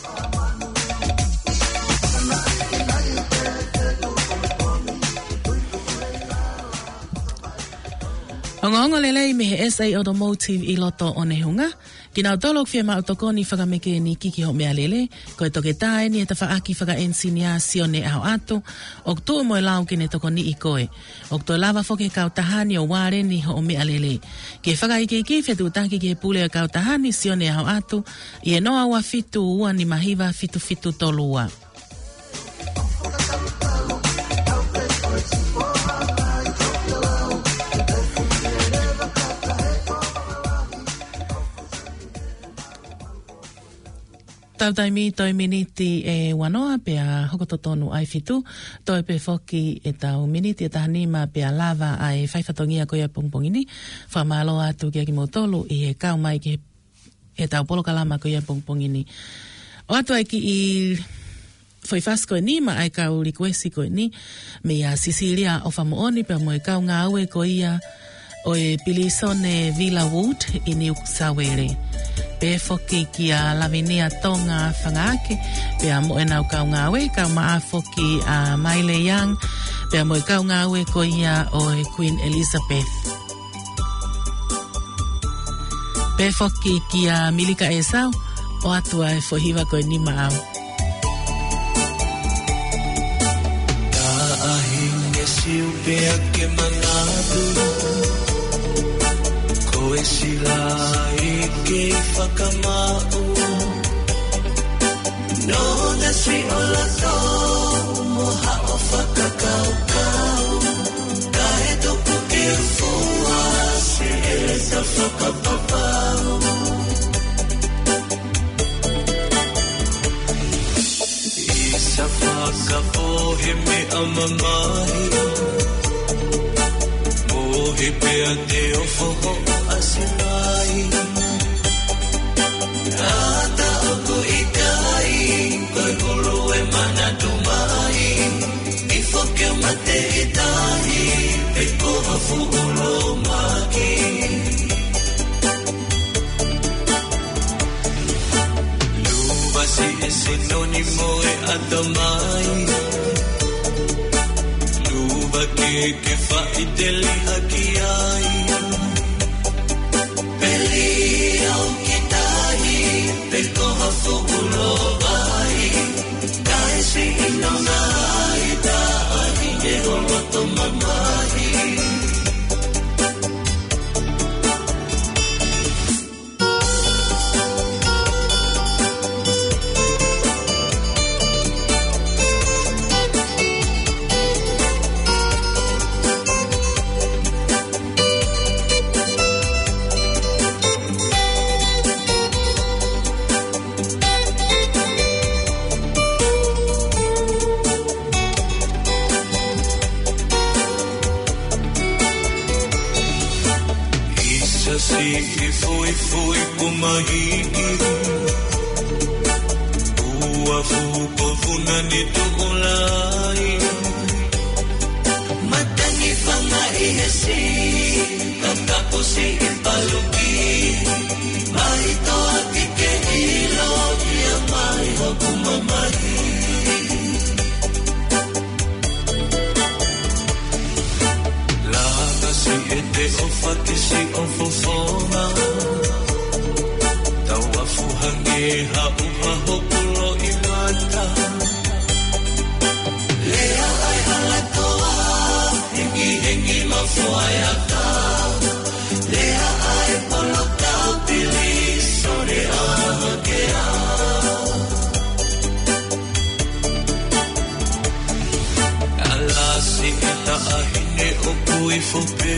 Ongo lelei me he S A Automotive i loto o nehunga. Ki nau tolok whiema o tokoni whakameke ni kiki ho mea lele. Ko e toke tae ni e ta whaaki whaka-ensinia sione au ato. Ok tu mo e lau ki ne tokoni i koe. Ok to lava foke kautahani o ware ni ho mea lele. Ki e whakaiki ki whetu taki ki e pule o kautahani sione au ato. I e noa wa fitu ua ni mahiva fitu fitu tolua. Tautai mi toi miniti e wanoa pea hokoto tonu ai fitu. Toi pe foki e tau miniti e tahanima pea lava ai whaifatongia koia pongpongini. Whamalo atu kia ki motolu i he kau mai ki he tau polokalama koia pongpongini. O atu ai ki i whaifasko koe ni ma ai kau requesti koe ni. Me a Sicilia o whamooni pea mo e kau ngā aue koia o e Pilisone Villa Wood i New Sawere. Pe foki ki a Lavinia Tonga whangaake, pe a mo e nau kau ngāwe, kau maa foki a Maile Young, pe a mo e kau ngāwe ko ia o e Queen Elizabeth. Pe foki ki a Milika Esau, o atua e fohiwa ko e ni maau. Ka ahinge siu pea ke manatu koe sila e ke whakamau no na sui o la to moha o whakakau kau ka e toko ke fua se e sa whakapapau Isa whakapohe me amamahi Mohe pea te ofo asinai Ata oku ikai Koe kuru e mana tumai Ifo ke mate itahi E koha fuulo maki Luvasi e sinonimo e atamai Luva ke ke whaiteli haki ai Peli au kitahi Pe koha fuulo ai Kai si inona ai ta ahi e holoto mamahi Si fui fui kumahiki Ua fuko funani tuulai Matani fanga ihesi Kakapo si ipaluki Mahito atike ilo Ia mai hokumamahi Si ete ofa ke si ofofona Taua fuhange hauha hokulo imata Lea ai halatoa Hengi hengi mafuayaka Lea ai polota pili Sore ahakea Ala si eta ahine okui fope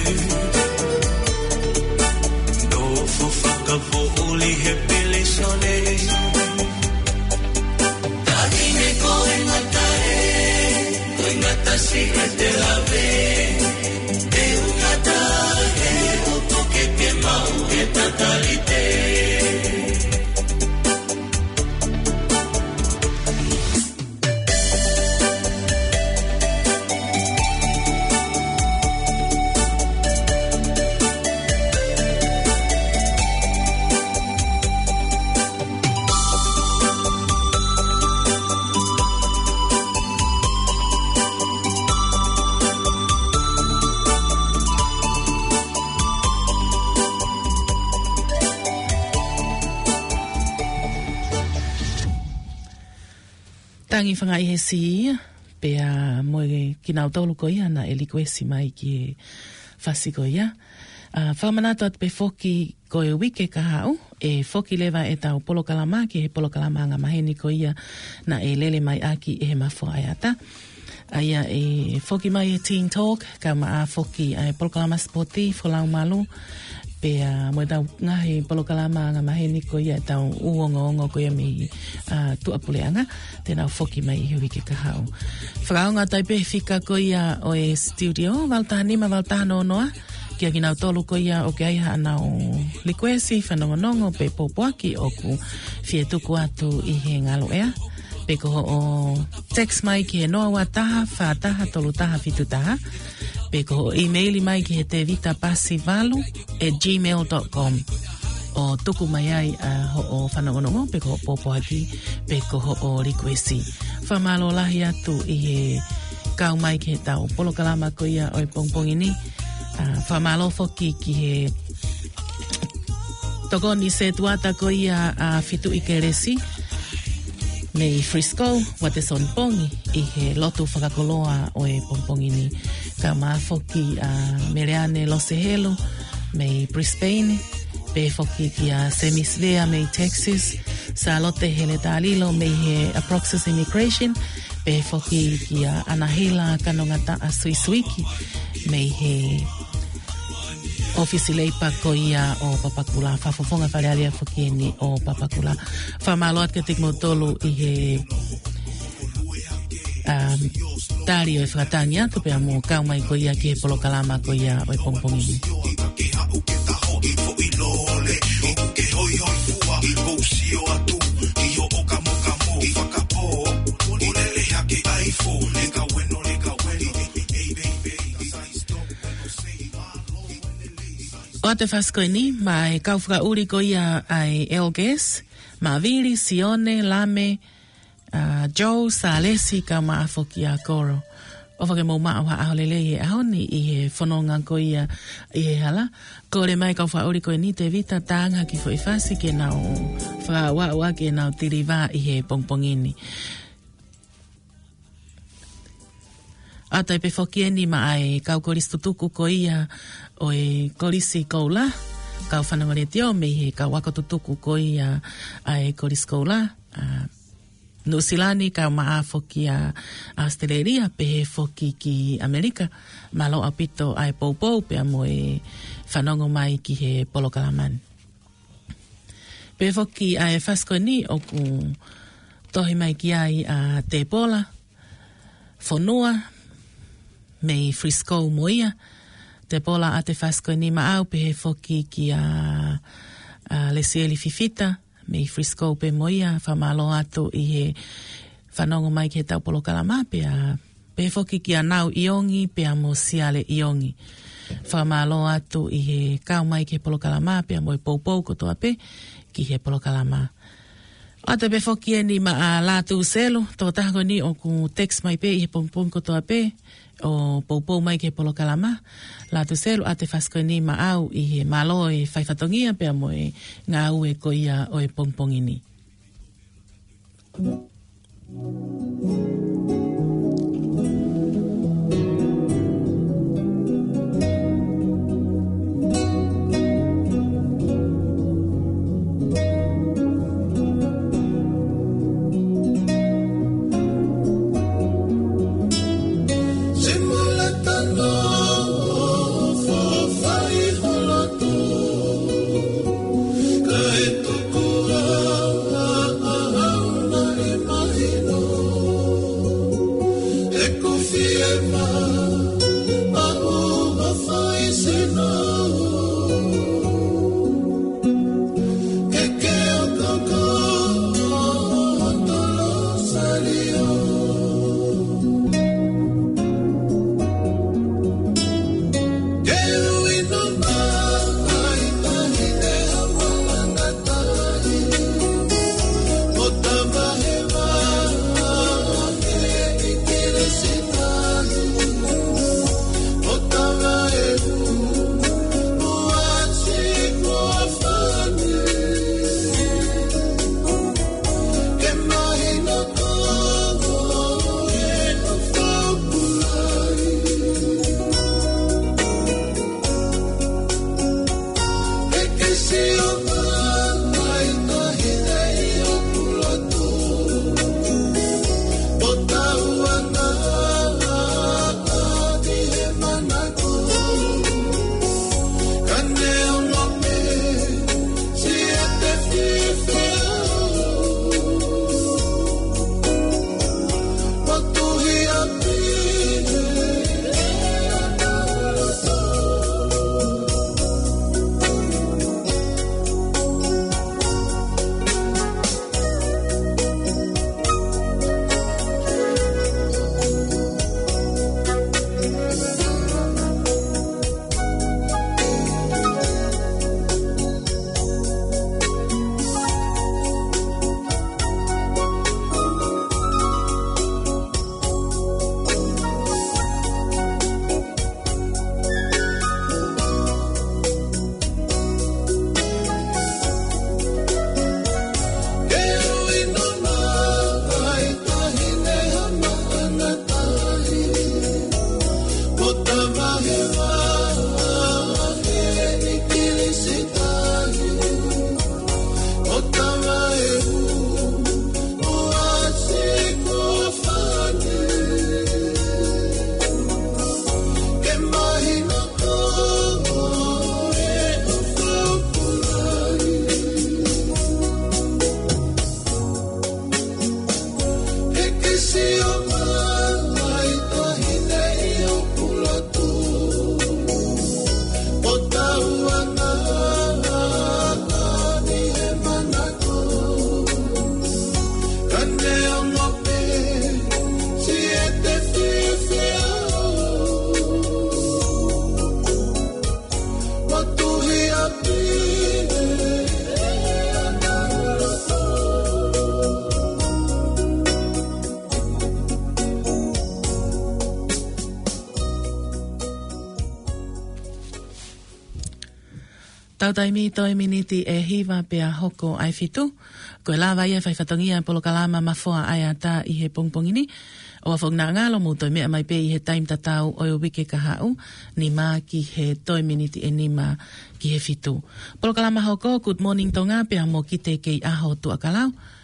No fofaka fo uli he pili sone Tahine koe ngatae Koe ngata si e te lave Te ungata he upo ke ke mau e tatalite Tangi whangai he si, pea moe ki nau tolu ko ia na e liko esi mai ki e whasi ko ia. Uh, whamanatu at pe foki ko e wike ka hau, e foki lewa e tau polo kalama ki he polo kalama nga maheni ko ia na e lele mai aki e he mafua ai ata. Aia e foki mai e Teen Talk, ka maa foki ai polo kalama sporti, folau malu, pea moe tau ngahi polo kalama nga maheni ko ia tau uongo ongo ko ia mi uh, tuapuleanga, tēnau foki mai i wike ka hau. Whakaonga taipe whika ko ia o e studio, valtaha nima valtaha no noa, kia ki nau tolu ko ia o ke aiha anau likuesi, whanongonongo, pe popoaki o ku fie tuku atu i he ngalo ea. Pe ko o text mai ki he noa wataha, whataha, tolu taha, fitu taha. Pe ko o emaili mai ki he te vita pasivalu at gmail dot com. O tuku mai ai uh, ho o whanongonongo, pe ko o popoaki, pe ko ho o likuesi. Whamalo lahi atu i he kau mai ki he tau polo kalama ko ia o e pongpongini. Uh, whamalo foki ki he tokoni se tuata ko ia a uh, fitu i ke resi. Nei Frisco, wate son pongi, i he lotu whakakoloa o e pongpongini ka mafoki a uh, Meleane Losehelo me Brisbane, pe foki ki a Semisvea me Texas, Salote Hele Dalilo me he Aproxas Immigration, pe foki ki a Anahela Kanongata a Suisuiki me he Ofisi leipa ko ia o Papakula, whafofonga wharealia foki ni o Papakula. Whamaloat ke tikmotolu i he um, tari o e whakatania, tupe amo kaumai ko ia ki he polokalama ko ia o e pongpongini. O te whaskoini, mai kauwhaka uri ko ia ai Elges, ma Viri, Sione, Lame, uh, Joe, Salesi, ka maafoki a koro. O whake mou maa wa aholele i he ahoni i he whanonga ko ia i he hala. Ko re mai kauwhaka uri ko ni te vita tānga ki fo i whasi ke nao whaka wa ke nao tiriwa i he pongpongini. Atai pe fokieni ma ai kau koristu tuku ko ia o e korisi koula, kau whanangore teo me he kau wako tutuku ko ia ai korisi koula. Uh, Nusilani kau maa foki a Australia pe he foki ki Amerika, malo apito ai poupou pe amo e whanongo mai ki he polokalaman. Pe foki ai whaskoni o ku tohi mai ki ai a te pola, whanua, me Frisco moia, te pola a te whasko ni maau pe he foki ki a, a Lesieli Fifita, me Frisco pe moia, whamalo atu i he whanongo mai ki he tau polokalama, pe, a, pe he foki ki a nau iongi, pe a mo siale iongi. Whamalo atu i he kau mai ki he polokalama, pe a mo e poupou kotoa pe ki he polokalama. O te pe foki e ni ma a lātu selo, tō tahako ni o ku text mai pe i he pongpong kotoa pe, o poupou mai ke polokalama, lātu selo a te whasko ni ma au i he malo e whaifatongia pe amo e ngā au e ko ia o e pongpongini. Imagino Tau taimi toi miniti e hiva pea hoko ai fitu. Koe lawa ia whai whatongia polo kalama mafoa ai ata i he pongpongini. O a whong na ngalo mo toi mea mai pe i he taim tatau o wike ka hau. Ni mā ki he toi miniti e ni mā ki he fitu. Polo kalama hoko, good morning tonga pea mo ki te kei aho tua kalau.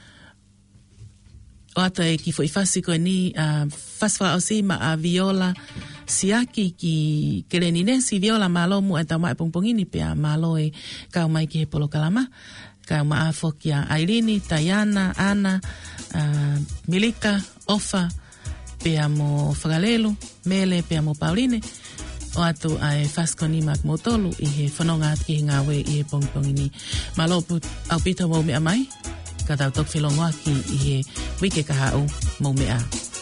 O ata e ki fo i fasi koe ni uh, faswa o si ma a viola siaki ki kerenine si viola malo mu e tau mai pongpongini pea malo e kau mai ki he polo kalama. Kau maa fokia Ailini, Tayana, Ana, uh, Milika, Ofa, pea mo Whagalelu, Mele, pea mo Pauline. O atu ai Faskoni mak motolu i he whanonga ati ki ngā we i he pongpongini. Malo au pita mo mea mai, ka tau tok whilongoa ki i he wike ka hau mo mea.